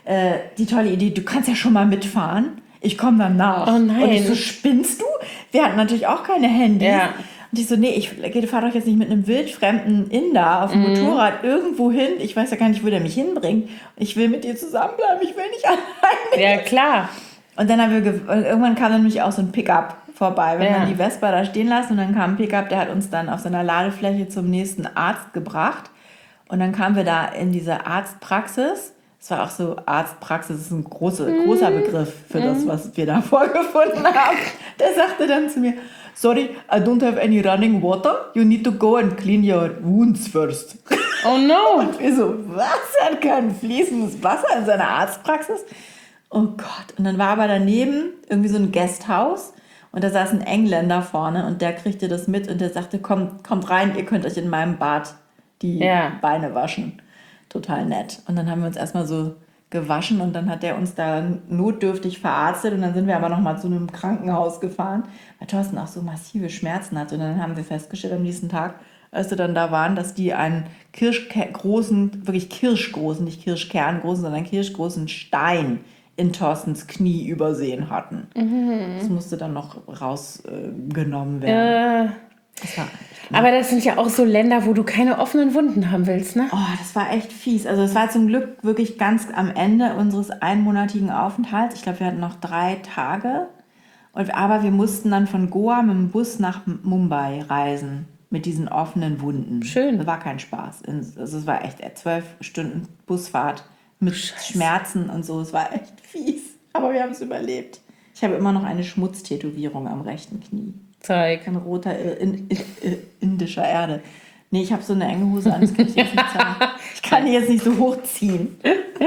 du kannst ja schon mal mitfahren. Ich komme dann nach. Oh nein. Und ich so, spinnst du? Wir hatten natürlich auch keine Handys. Ja. Und ich so, nee, ich fahre doch jetzt nicht mit einem wildfremden Inder auf dem Motorrad irgendwo hin. Ich weiß ja gar nicht, wo der mich hinbringt. Ich will mit dir zusammenbleiben. Ich will nicht alleine. Ja, klar. Und dann irgendwann kam dann nämlich auch so ein Pickup vorbei. Wir haben die Vespa da stehen lassen und dann kam ein Pickup, der hat uns dann auf seiner Ladefläche zum nächsten Arzt gebracht. Und dann kamen wir da in diese Arztpraxis. Es war auch so, Arztpraxis ist ein großer Begriff für das, was wir da vorgefunden haben. Der sagte dann zu mir, sorry, I don't have any running water. You need to go and clean your wounds first. Oh no. Und wir so, was? Er hat kein fließendes Wasser in seiner Arztpraxis? Oh Gott. Und dann war aber daneben irgendwie so ein Gasthaus und da saß ein Engländer vorne und der kriegte das mit und der sagte, kommt rein, ihr könnt euch in meinem Bad die Beine waschen. Total nett. Und dann haben wir uns erstmal so gewaschen und dann hat er uns da notdürftig verarztet und dann sind wir aber nochmal zu einem Krankenhaus gefahren, weil Thorsten auch so massive Schmerzen hatte. Und dann haben wir festgestellt am nächsten Tag, als wir dann da waren, dass die einen kirschgroßen, wirklich kirschgroßen, nicht Kirschkerngroßen, sondern kirschgroßen Stein in Thorstens Knie übersehen hatten. Das musste dann noch rausgenommen werden. Aber das sind ja auch so Länder, wo du keine offenen Wunden haben willst, ne? Oh, das war echt fies. Also es war zum Glück wirklich ganz am Ende unseres einmonatigen Aufenthalts. Ich glaube, wir hatten noch 3 Tage. Aber wir mussten dann von Goa mit dem Bus nach Mumbai reisen. Mit diesen offenen Wunden. Schön. Das war kein Spaß. Also es war echt 12 Stunden Busfahrt mit Schmerzen und so. Es war echt fies. Aber wir haben es überlebt. Ich habe immer noch eine Schmutztätowierung am rechten Knie. Zeig. Ein roter indischer Erde. Nee, ich habe so eine enge Hose an, das kann ich jetzt nicht sagen. Ich kann die jetzt nicht so hochziehen.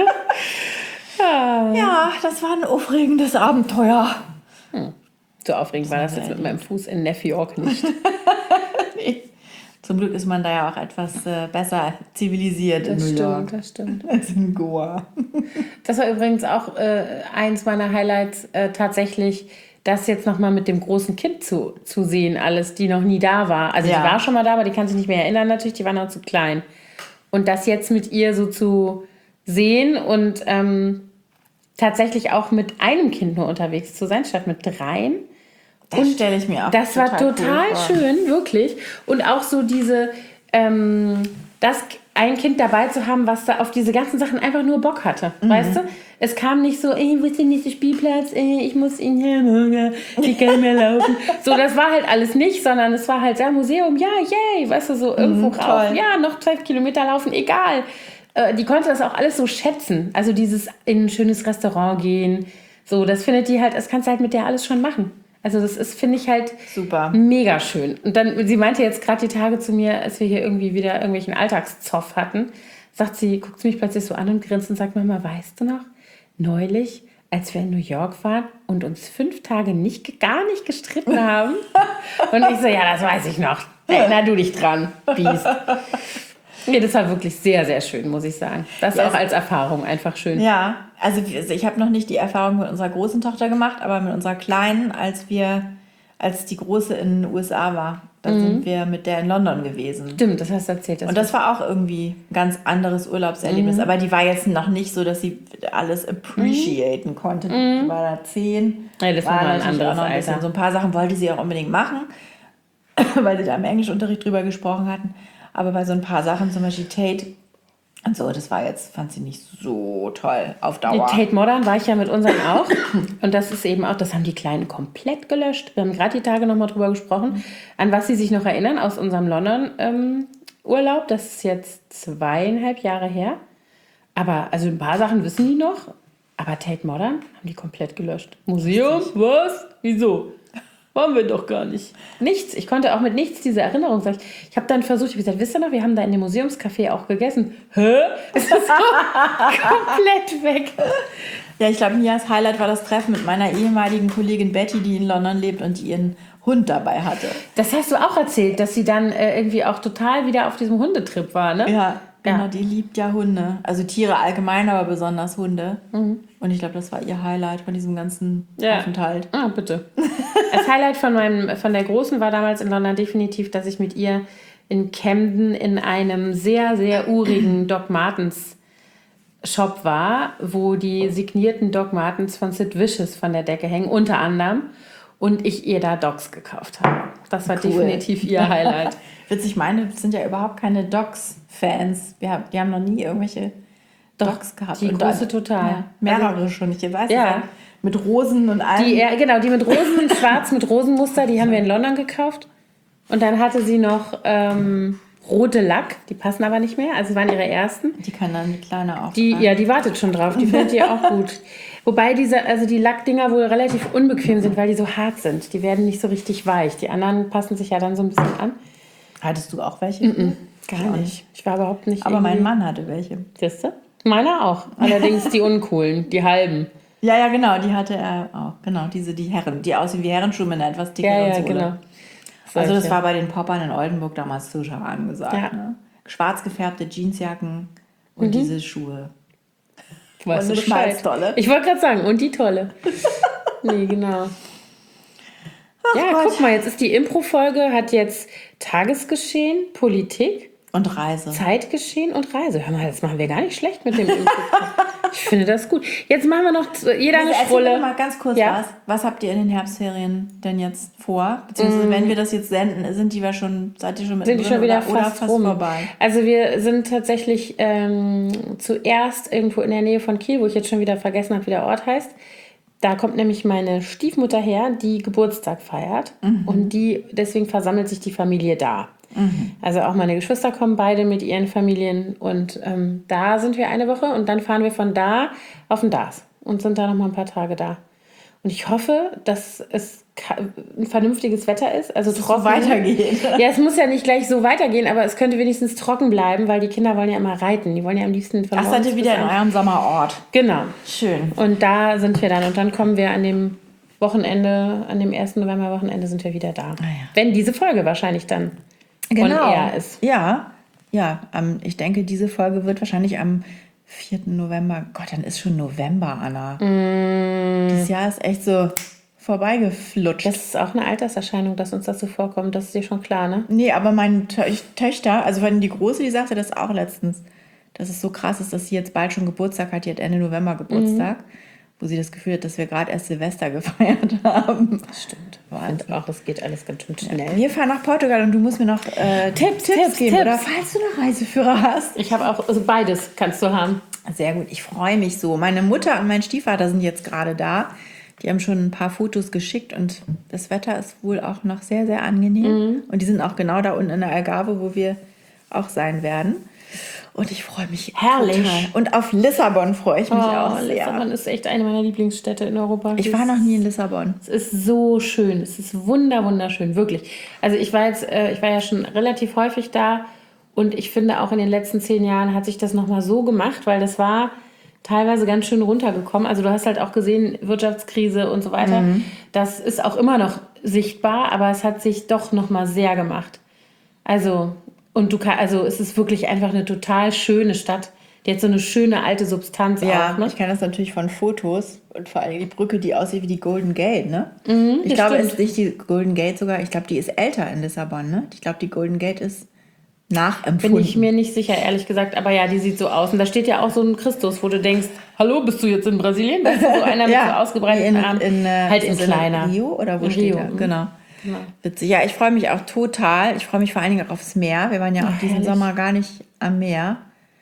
Ja, das war ein aufregendes Abenteuer. So aufregend war das jetzt mit meinem Fuß in New York nicht. Nee. Zum Glück ist man da ja auch etwas besser zivilisiert in New York. Das stimmt. Als in Goa. Das war übrigens auch eins meiner Highlights tatsächlich, das jetzt nochmal mit dem großen Kind zu sehen, alles, die noch nie da war. Also die war schon mal da, aber die kann sich nicht mehr erinnern natürlich, die war noch zu klein. Und das jetzt mit ihr so zu sehen und tatsächlich auch mit einem Kind nur unterwegs zu sein, statt mit 3. Das stelle ich mir auch Das war total cool vor. schön, wirklich. Und auch so diese, das ein Kind dabei zu haben, was da auf diese ganzen Sachen einfach nur Bock hatte. Weißt du? Es kam nicht so, wo ist der nächste Spielplatz? Ich muss ihn hier, ich kann mehr laufen. So, das war halt alles nicht, sondern es war halt, ja, Museum, ja, yay, weißt du, so irgendwo rauf. Ja, noch 12 Kilometer laufen, egal. Die konnte das auch alles so schätzen. Also dieses in ein schönes Restaurant gehen, so, das findet die halt, das kannst du halt mit der alles schon machen. Also das ist, finde ich, halt super. Mega schön. Und dann, sie meinte jetzt gerade die Tage zu mir, als wir hier irgendwie wieder irgendwelchen Alltagszoff hatten, guckt sie mich plötzlich so an und grinst und sagt, Mama, weißt du noch, neulich, als wir in New York waren und uns 5 Tage gar nicht gestritten haben? Und ich so, ja, das weiß ich noch. Erinner du dich dran, Biest. Nee, das war wirklich sehr, sehr schön, muss ich sagen. Das auch als Erfahrung einfach schön. Ja, also ich habe noch nicht die Erfahrung mit unserer großen Tochter gemacht, aber mit unserer Kleinen, als die Große in den USA war, da sind wir mit der in London gewesen. Stimmt, das hast du erzählt. Und das war auch irgendwie ein ganz anderes Urlaubserlebnis. Aber die war jetzt noch nicht so, dass sie alles appreciaten konnte. Die war da 10. Ja, das war ein anderes Alter. So ein paar Sachen wollte sie auch unbedingt machen. weil sie da im Englischunterricht drüber gesprochen hatten. Aber bei so ein paar Sachen, zum Beispiel Tate und so, fand sie nicht so toll auf Die Dauer. Tate Modern war ich ja mit unseren auch. Und das ist eben auch, das haben die Kleinen komplett gelöscht. Wir haben gerade die Tage nochmal drüber gesprochen, an was sie sich noch erinnern aus unserem London-Urlaub. Das ist jetzt 2,5 Jahre her. Aber also ein paar Sachen wissen die noch. Aber Tate Modern haben die komplett gelöscht. Museum? Was? Wieso? Waren wir doch gar nicht. Nichts. Ich konnte auch mit nichts diese Erinnerung sagen. Ich habe dann versucht, ich habe gesagt, wisst ihr noch, wir haben da in dem Museumscafé auch gegessen. Hä? Es ist so komplett weg. Ja, ich glaube, Mias Highlight war das Treffen mit meiner ehemaligen Kollegin Betty, die in London lebt und die ihren Hund dabei hatte. Das hast du auch erzählt, dass sie dann irgendwie auch total wieder auf diesem Hundetrip war, ne? Ja, genau, Ja. die liebt ja Hunde. Also Tiere allgemein, aber besonders Hunde. Und ich glaube, das war ihr Highlight von diesem ganzen Aufenthalt. Ah, bitte. Das Highlight von der Großen war damals in London definitiv, dass ich mit ihr in Camden in einem sehr, sehr urigen Doc Martens Shop war, wo die signierten Doc Martens von Sid Vicious von der Decke hängen, unter anderem. Und ich ihr da Docs gekauft habe. Das war definitiv ihr Highlight. Witzig, meine sind ja überhaupt keine Dogs-Fans. Die haben noch nie irgendwelche Dogs gehabt. Die Und große dann- total. Ja, mehrere schon, ich weiß Ja. nicht. Mit Rosen und allem. Die mit Rosen, schwarz mit Rosenmuster, die haben wir in London gekauft. Und dann hatte sie noch rote Lack, die passen aber nicht mehr, also waren ihre ersten. Die kann dann die Kleine auch. Die wartet schon drauf, die findet die auch gut. Wobei die Lackdinger wohl relativ unbequem sind, weil die so hart sind. Die werden nicht so richtig weich. Die anderen passen sich ja dann so ein bisschen an. Hattest du auch welche? Gar nicht. Ich war überhaupt nicht. Aber mein irgendwie- Mann hatte welche. Siehst du? Meiner auch. Allerdings die uncoolen, die halben. Ja, genau, die hatte er auch. Genau, die Herren, die aussehen wie Herrenschuhe mit einer etwas dickeren Ja, Sohle. genau. Also das Solche. war bei den Poppern in Oldenburg damals total angesagt. Ja. Ne? Schwarz gefärbte Jeansjacken und diese Schuhe. Weißt Und du eine Bescheid. Schmalztolle. Ich wollte gerade sagen, und die Tolle. Nee, genau. Ja, Gott. guck mal, jetzt ist die Impro-Folge, hat jetzt Tagesgeschehen, Politik, Und Reise. Zeitgeschehen und Reise. Hör mal, das machen wir gar nicht schlecht mit dem Impro. Ich finde das gut. Jetzt machen wir noch jeder eine Erzähl mir Sprulle. mal ganz kurz Ja. was habt ihr in den Herbstferien denn jetzt vor? Beziehungsweise wenn wir das jetzt senden, seid ihr schon Sind mittendrin die schon wieder oder fast fast rum. vorbei? Also wir sind tatsächlich zuerst irgendwo in der Nähe von Kiel, wo ich jetzt schon wieder vergessen habe, wie der Ort heißt. Da kommt nämlich meine Stiefmutter her, die Geburtstag feiert. Und deswegen versammelt sich die Familie da. Also auch meine Geschwister kommen beide mit ihren Familien. Und da sind wir eine Woche und dann fahren wir von da auf den Dars und sind da noch mal ein paar Tage da. Und ich hoffe, dass es ein vernünftiges Wetter ist. Also trocken weitergeht. Ja, es muss ja nicht gleich so weitergehen, aber es könnte wenigstens trocken bleiben, weil die Kinder wollen ja immer reiten. Die wollen ja am liebsten von Ach, seid morgens ihr wieder bis in eurem Sommerort? Genau. Schön. Und da sind wir dann. Und dann kommen wir an dem Wochenende, an dem 1. November-Wochenende sind wir wieder da. ja. Wenn diese Folge wahrscheinlich dann on air ist. Ja, ich denke, diese Folge wird wahrscheinlich am 4. November. Gott, dann ist schon November, Anna. Dieses Jahr ist echt so vorbeigeflutscht. Das ist auch eine Alterserscheinung, dass uns das so vorkommt. Das ist dir schon klar, ne? Nee, aber meine Töchter, also wenn die Große, die sagte das auch letztens, dass es so krass ist, dass sie jetzt bald schon Geburtstag hat, die hat Ende November Geburtstag, wo sie das Gefühl hat, dass wir gerade erst Silvester gefeiert haben. Stimmt. Wahnsinn. Auch das geht alles ganz schön schnell. Wir fahren nach Portugal und du musst mir noch Tipps geben, Tipps. oder falls du noch Reiseführer hast. Ich habe auch, also beides kannst du haben. Sehr gut, ich freue mich so. Meine Mutter und mein Stiefvater sind jetzt gerade da. Die haben schon ein paar Fotos geschickt und das Wetter ist wohl auch noch sehr, sehr angenehm. Und die sind auch genau da unten in der Algarve, wo wir auch sein werden. Und ich freue mich Herrlich. total. Und auf Lissabon freue ich mich auch sehr. Lissabon ist echt eine meiner Lieblingsstädte in Europa. Ich war noch nie in Lissabon. Es ist so schön. Es ist wunderschön, wirklich. Also ich war ja schon relativ häufig da und ich finde auch in den letzten 10 Jahren hat sich das nochmal so gemacht, weil das war teilweise ganz schön runtergekommen. Also du hast halt auch gesehen, Wirtschaftskrise und so weiter. Das ist auch immer noch sichtbar, aber es hat sich doch nochmal sehr gemacht. Also, es ist wirklich einfach eine total schöne Stadt. Die hat so eine schöne alte Substanz Ja, auch. Ne? ich kenne das natürlich von Fotos und vor allem die Brücke, die aussieht wie die Golden Gate, ne? Ich das glaube, es stimmt. ist nicht die Golden Gate sogar, ich glaube, die ist älter in Lissabon, ne? Ich glaube, die Golden Gate ist nachempfunden. Bin ich mir nicht sicher, ehrlich gesagt. Aber ja, die sieht so aus. Und da steht ja auch so ein Christus, wo du denkst, hallo, bist du jetzt in Brasilien? Das ist so einer mit so ausgebreiteten Armen. Halt in ist das kleiner. Rio oder wo In steht Rio, er? Genau. Witzig. Ja, ich freue mich auch total. Ich freue mich vor allen Dingen auch aufs Meer. Wir waren ja auch diesen herrlich. Sommer gar nicht am Meer.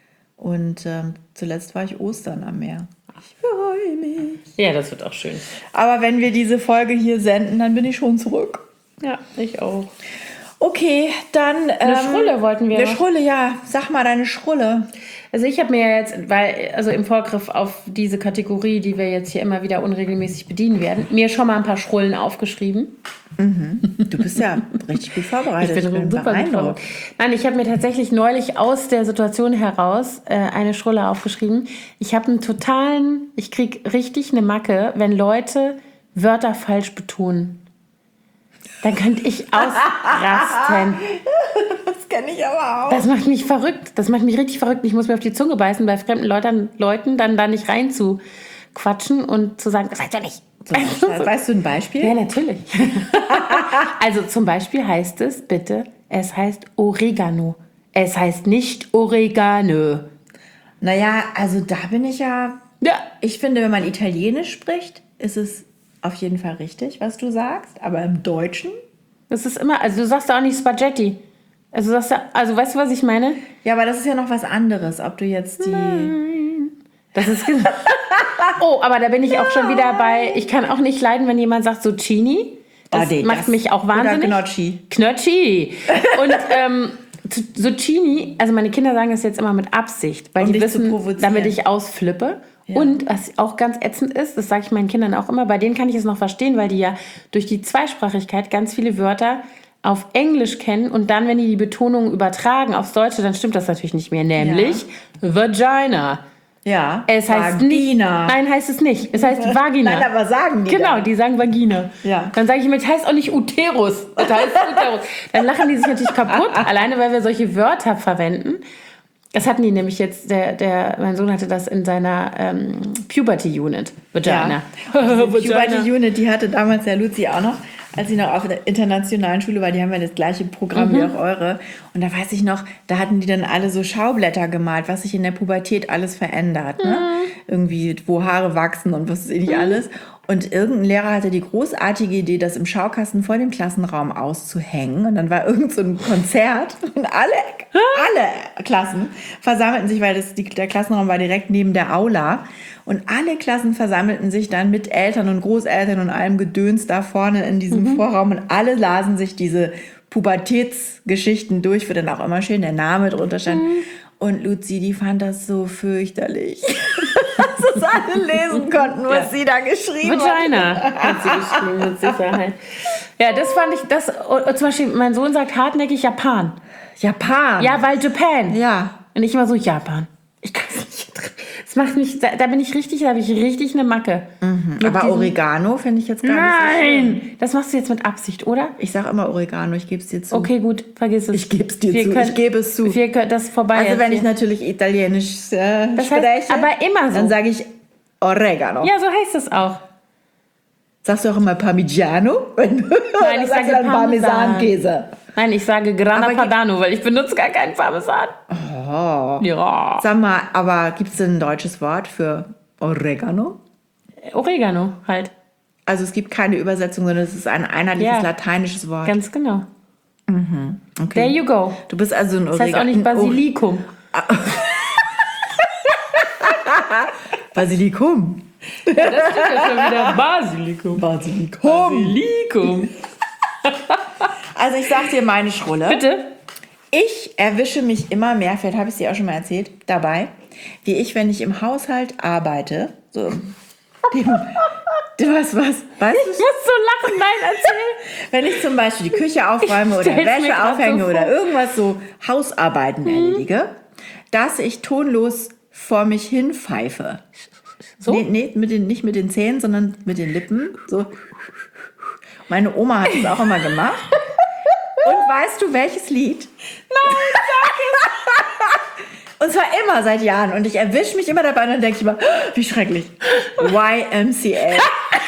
Und zuletzt war ich Ostern am Meer. Ich freue mich. Ja, das wird auch schön. Aber wenn wir diese Folge hier senden, dann bin ich schon zurück. Ja, ich auch. Okay, dann... Eine Schrulle wollten wir Eine noch. Schrulle, ja. Sag mal deine Schrulle. Also ich habe mir ja jetzt, also im Vorgriff auf diese Kategorie, die wir jetzt hier immer wieder unregelmäßig bedienen werden, mir schon mal ein paar Schrullen aufgeschrieben. Du bist ja richtig gut vorbereitet. Ich bin super beeindruckt. Nein, ich habe mir tatsächlich neulich aus der Situation heraus eine Schrulle aufgeschrieben. Ich habe ich kriege richtig eine Macke, wenn Leute Wörter falsch betonen. Dann könnte ich ausrasten. Das kenne ich aber auch. Das macht mich verrückt. Das macht mich richtig verrückt. Ich muss mir auf die Zunge beißen, bei fremden Leuten dann da nicht rein zu quatschen und zu sagen, das heißt ja nicht. So, weißt du ein Beispiel? Ja, natürlich. Also zum Beispiel heißt es bitte, es heißt Oregano. Es heißt nicht Oregano. Naja, also da bin ich ja... Ja. Ich finde, wenn man Italienisch spricht, ist es auf jeden Fall richtig, was du sagst. Aber im Deutschen... Das ist immer, also du sagst ja auch nicht Spaghetti. Also weißt du, was ich meine? Ja, aber das ist ja noch was anderes, ob du jetzt die... Das ist Oh, aber da bin ich auch schon wieder bei, ich kann auch nicht leiden, wenn jemand sagt Zucchini. Das macht mich auch wahnsinnig. Oder Gnocchi. Gnocchi. Und Zucchini, also meine Kinder sagen das jetzt immer mit Absicht, weil Um die dich zu wissen, provozieren. damit ich ausflippe. Ja. Und was auch ganz ätzend ist, das sage ich meinen Kindern auch immer, bei denen kann ich es noch verstehen, weil die ja durch die Zweisprachigkeit ganz viele Wörter auf Englisch kennen und dann, wenn die Betonung übertragen aufs Deutsche, dann stimmt das natürlich nicht mehr, nämlich Vagina. Ja. Es heißt nicht, nein, heißt es nicht. Es heißt Vagina. Nein, aber sagen die Genau, dann. die sagen Vagina. Ja. Dann sage ich immer, es heißt auch nicht Uterus. Es heißt Uterus. Dann lachen die sich natürlich kaputt, alleine weil wir solche Wörter verwenden. Das hatten die nämlich jetzt, mein Sohn hatte das in seiner Puberty Unit. Vagina. Ja. Puberty Unit, die hatte damals der Luzi auch noch, als sie noch auf der internationalen Schule war. Die haben ja das gleiche Programm wie auch eure. Und da weiß ich noch, da hatten die dann alle so Schaublätter gemalt, was sich in der Pubertät alles verändert. Ne? Irgendwie, wo Haare wachsen und was weiß ich nicht alles. Und irgendein Lehrer hatte die großartige Idee, das im Schaukasten vor dem Klassenraum auszuhängen. Und dann war irgend so ein Konzert und alle Klassen versammelten sich, weil der Klassenraum war direkt neben der Aula. Und alle Klassen versammelten sich dann mit Eltern und Großeltern und allem Gedöns da vorne in diesem Vorraum. Und alle lasen sich diese Pubertätsgeschichten durch, wo dann auch immer schön der Name drunter stand. Und Luzi, die fand das so fürchterlich, dass es alle lesen konnten, was sie da geschrieben Vagina hat sie geschrieben, mit Sicherheit. Ja, das fand ich, zum Beispiel, mein Sohn sagt hartnäckig Japan. Japan. Ja, weil Japan. Ja. Und ich immer so, Japan. Ich kann es nicht. Das macht mich, da habe ich richtig eine Macke. Aber Oregano finde ich jetzt gar nicht so schön. Nein! Das machst du jetzt mit Absicht, oder? Ich sage immer Oregano, ich gebe es dir zu. Okay, gut, vergiss es. Ich gebe es dir zu, ich gebe es zu. Das ist vorbei. Also jetzt wenn ich hier. natürlich Italienisch Das spreche, heißt aber immer so. dann sage ich Oregano. Ja, so heißt es auch. Sagst du auch immer Parmigiano? Nein, ich sage dann Parmesan. Parmesankäse. Nein, ich sage Grana Aber Padano, weil ich benutze gar keinen Parmesan. Oh. Ja. Sag mal, aber gibt es denn ein deutsches Wort für Oregano? Oregano halt. Also es gibt keine Übersetzung, sondern es ist ein einheitliches Ja. lateinisches Wort. Ganz genau. Okay. There you go. Du bist also ein Das heißt auch nicht Basilikum. Basilikum. Das ist ja schon wieder Basilikum. Basilikum. Also ich sag dir meine Schrulle. Bitte? Ich erwische mich immer mehr, vielleicht habe ich es dir auch schon mal erzählt, dabei, wie ich, wenn ich im Haushalt arbeite, so, du weißt was? Weißt Ich muss so lachen, nein, erzähl. wenn ich zum Beispiel die Küche aufräume oder stell's mir Wäsche grad aufhänge so oder vor. irgendwas so Hausarbeiten erledige, dass ich tonlos vor mich hin pfeife. So? Nee, nicht mit den Zähnen, sondern mit den Lippen. So. Meine Oma hat es auch immer gemacht. Und weißt du, welches Lied? Nein, sag es. Und zwar immer seit Jahren. Und ich erwische mich immer dabei und dann denke ich immer, wie schrecklich. YMCA.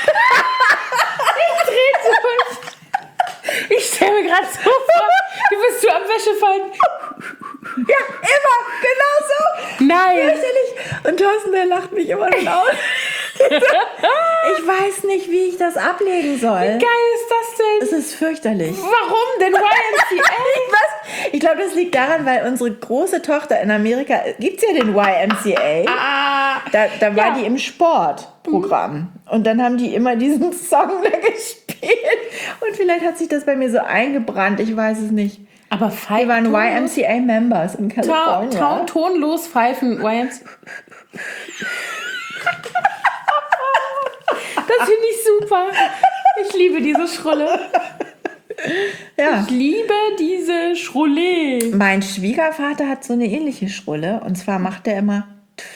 Ich stelle mir gerade so vor, wie bist du am Wäschefalten? Ja, immer. Genau so. Nein. Fürchterlich. Und Thorsten, der lacht mich immer schon aus. Ich weiß nicht, wie ich das ablegen soll. Geil ist das denn? Das ist fürchterlich. Warum denn YMCA? Ich glaube, das liegt daran, weil unsere große Tochter in Amerika, gibt es ja den YMCA. Da war die im Sportprogramm. Und dann haben die immer diesen Song da gespielt. Und vielleicht hat sich das bei mir so eingebrannt, ich weiß es nicht. Aber Wir waren YMCA-Members in Kalifornien. Tonlos pfeifen YMCA. Das finde ich super. Ich liebe diese Schrulle. Ja. Ich liebe diese Schrulle. Mein Schwiegervater hat so eine ähnliche Schrulle. Und zwar macht er immer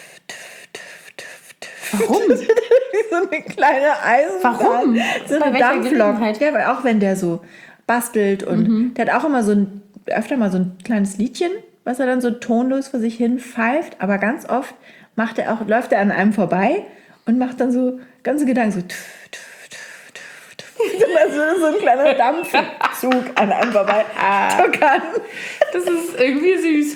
Warum? wie so eine kleine Eisenbahn. Warum? So Bei eine welcher Dampflok. Gelegenheit? Ja, weil auch wenn der so bastelt und der hat auch immer öfter mal so ein kleines Liedchen, was er dann so tonlos vor sich hin pfeift. Aber ganz oft läuft er an einem vorbei und macht dann so ganze Gedanken so also so ein kleiner Dampfzug an einem vorbei tuckern. Das ist irgendwie süß.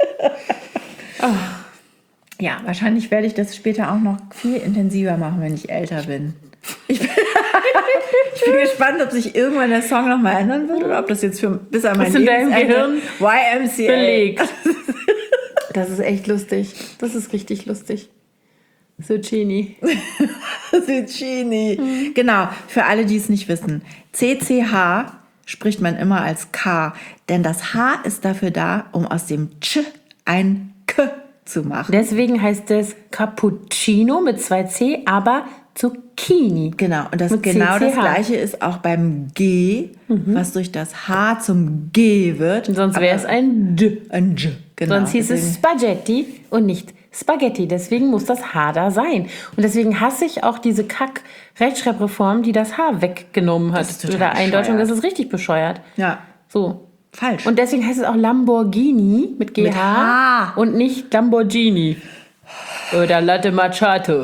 Ja, wahrscheinlich werde ich das später auch noch viel intensiver machen, wenn ich älter bin. Ich bin gespannt, ob sich irgendwann der Song noch mal ändern wird oder ob das jetzt bis an mein in deinem Lebensende YMCA belegt. Das ist echt lustig. Das ist richtig lustig. Zucchini. Zucchini. Genau, für alle, die es nicht wissen. CCH spricht man immer als K, denn das H ist dafür da, um aus dem Ch ein K zu machen. Deswegen heißt es Cappuccino mit 2C, aber Zucchini. Genau, und das Mit genau das CCH. Gleiche ist auch beim G, was durch das H zum G wird. Sonst wäre es ein D. Ein J. Genau, Sonst hieß es Spaghetti und nicht Spaghetti. Deswegen muss das H da sein. Und deswegen hasse ich auch diese Kack-Rechtschreibreform, die das H weggenommen hat. Das ist total Oder Eindeutschung, bescheuert. das ist richtig bescheuert. Ja, So. falsch. Und deswegen heißt es auch Lamborghini mit GH Mit H. und nicht Lamborghini. Oder Latte Macchiato.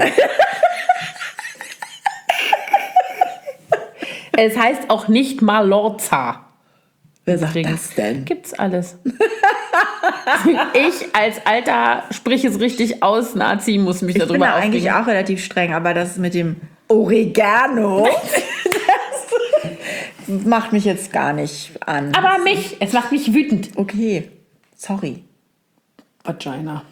Es heißt auch nicht Malorza. Wer sagt Übrigens. das denn? Gibt's alles. Ich als alter, sprich es richtig aus, Nazi, muss mich Ich bin darüber da eigentlich aufregen. auch relativ streng, aber das mit dem Oregano, das macht mich jetzt gar nicht an. Aber es macht mich wütend. Okay, sorry. Vagina.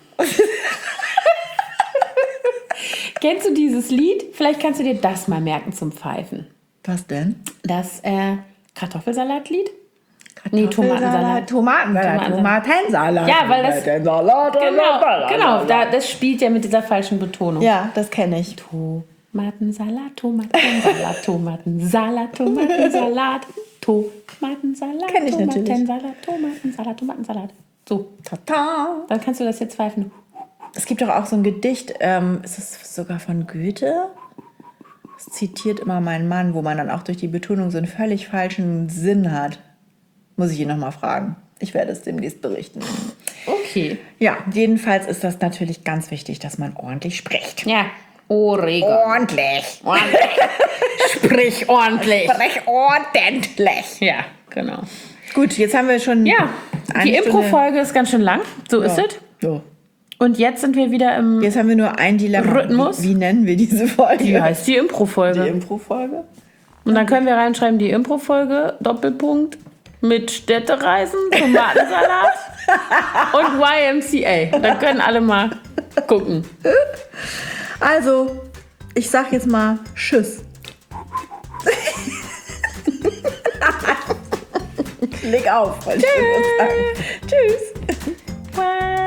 Kennst du dieses Lied? Vielleicht kannst du dir das mal merken zum Pfeifen. Was denn? Das Kartoffelsalatlied? Nee, Tomatensalat. Tomatensalat. Ja, weil das- Salat. Genau, das spielt ja mit dieser falschen Betonung. Ja, das kenne ich. Tomatensalat, Tomatensalat, Tomatensalat, Tomatensalat, Tomatensalat, Kenn ich natürlich. Tomatensalat. So, Tata. dann kannst du das jetzt pfeifen. Es gibt doch auch so ein Gedicht, ist es sogar von Goethe? Das zitiert immer mein Mann, wo man dann auch durch die Betonung so einen völlig falschen Sinn hat. Muss ich ihn nochmal fragen. Ich werde es demnächst berichten. Okay. Ja, jedenfalls ist das natürlich ganz wichtig, dass man ordentlich spricht. Ja. Oregon. Ordentlich. Sprich ordentlich. Sprich ordentlich. Ja, genau. Gut, jetzt haben wir schon Ja, die eine Impro-Folge ist ganz schön lang. So ist es. Ja. Und jetzt sind wir wieder im... Jetzt haben wir nur ein Dilemma. Rhythmus? Wie nennen wir diese Folge? Wie heißt die Impro-Folge? Die Impro-Folge? Und dann können wir reinschreiben, die Impro-Folge, Doppelpunkt, mit Städtereisen, Tomatensalat und YMCA. Dann können alle mal gucken. Also, ich sag jetzt mal Tschüss. Leg auf. Tschüss. Tschüss. YMCA.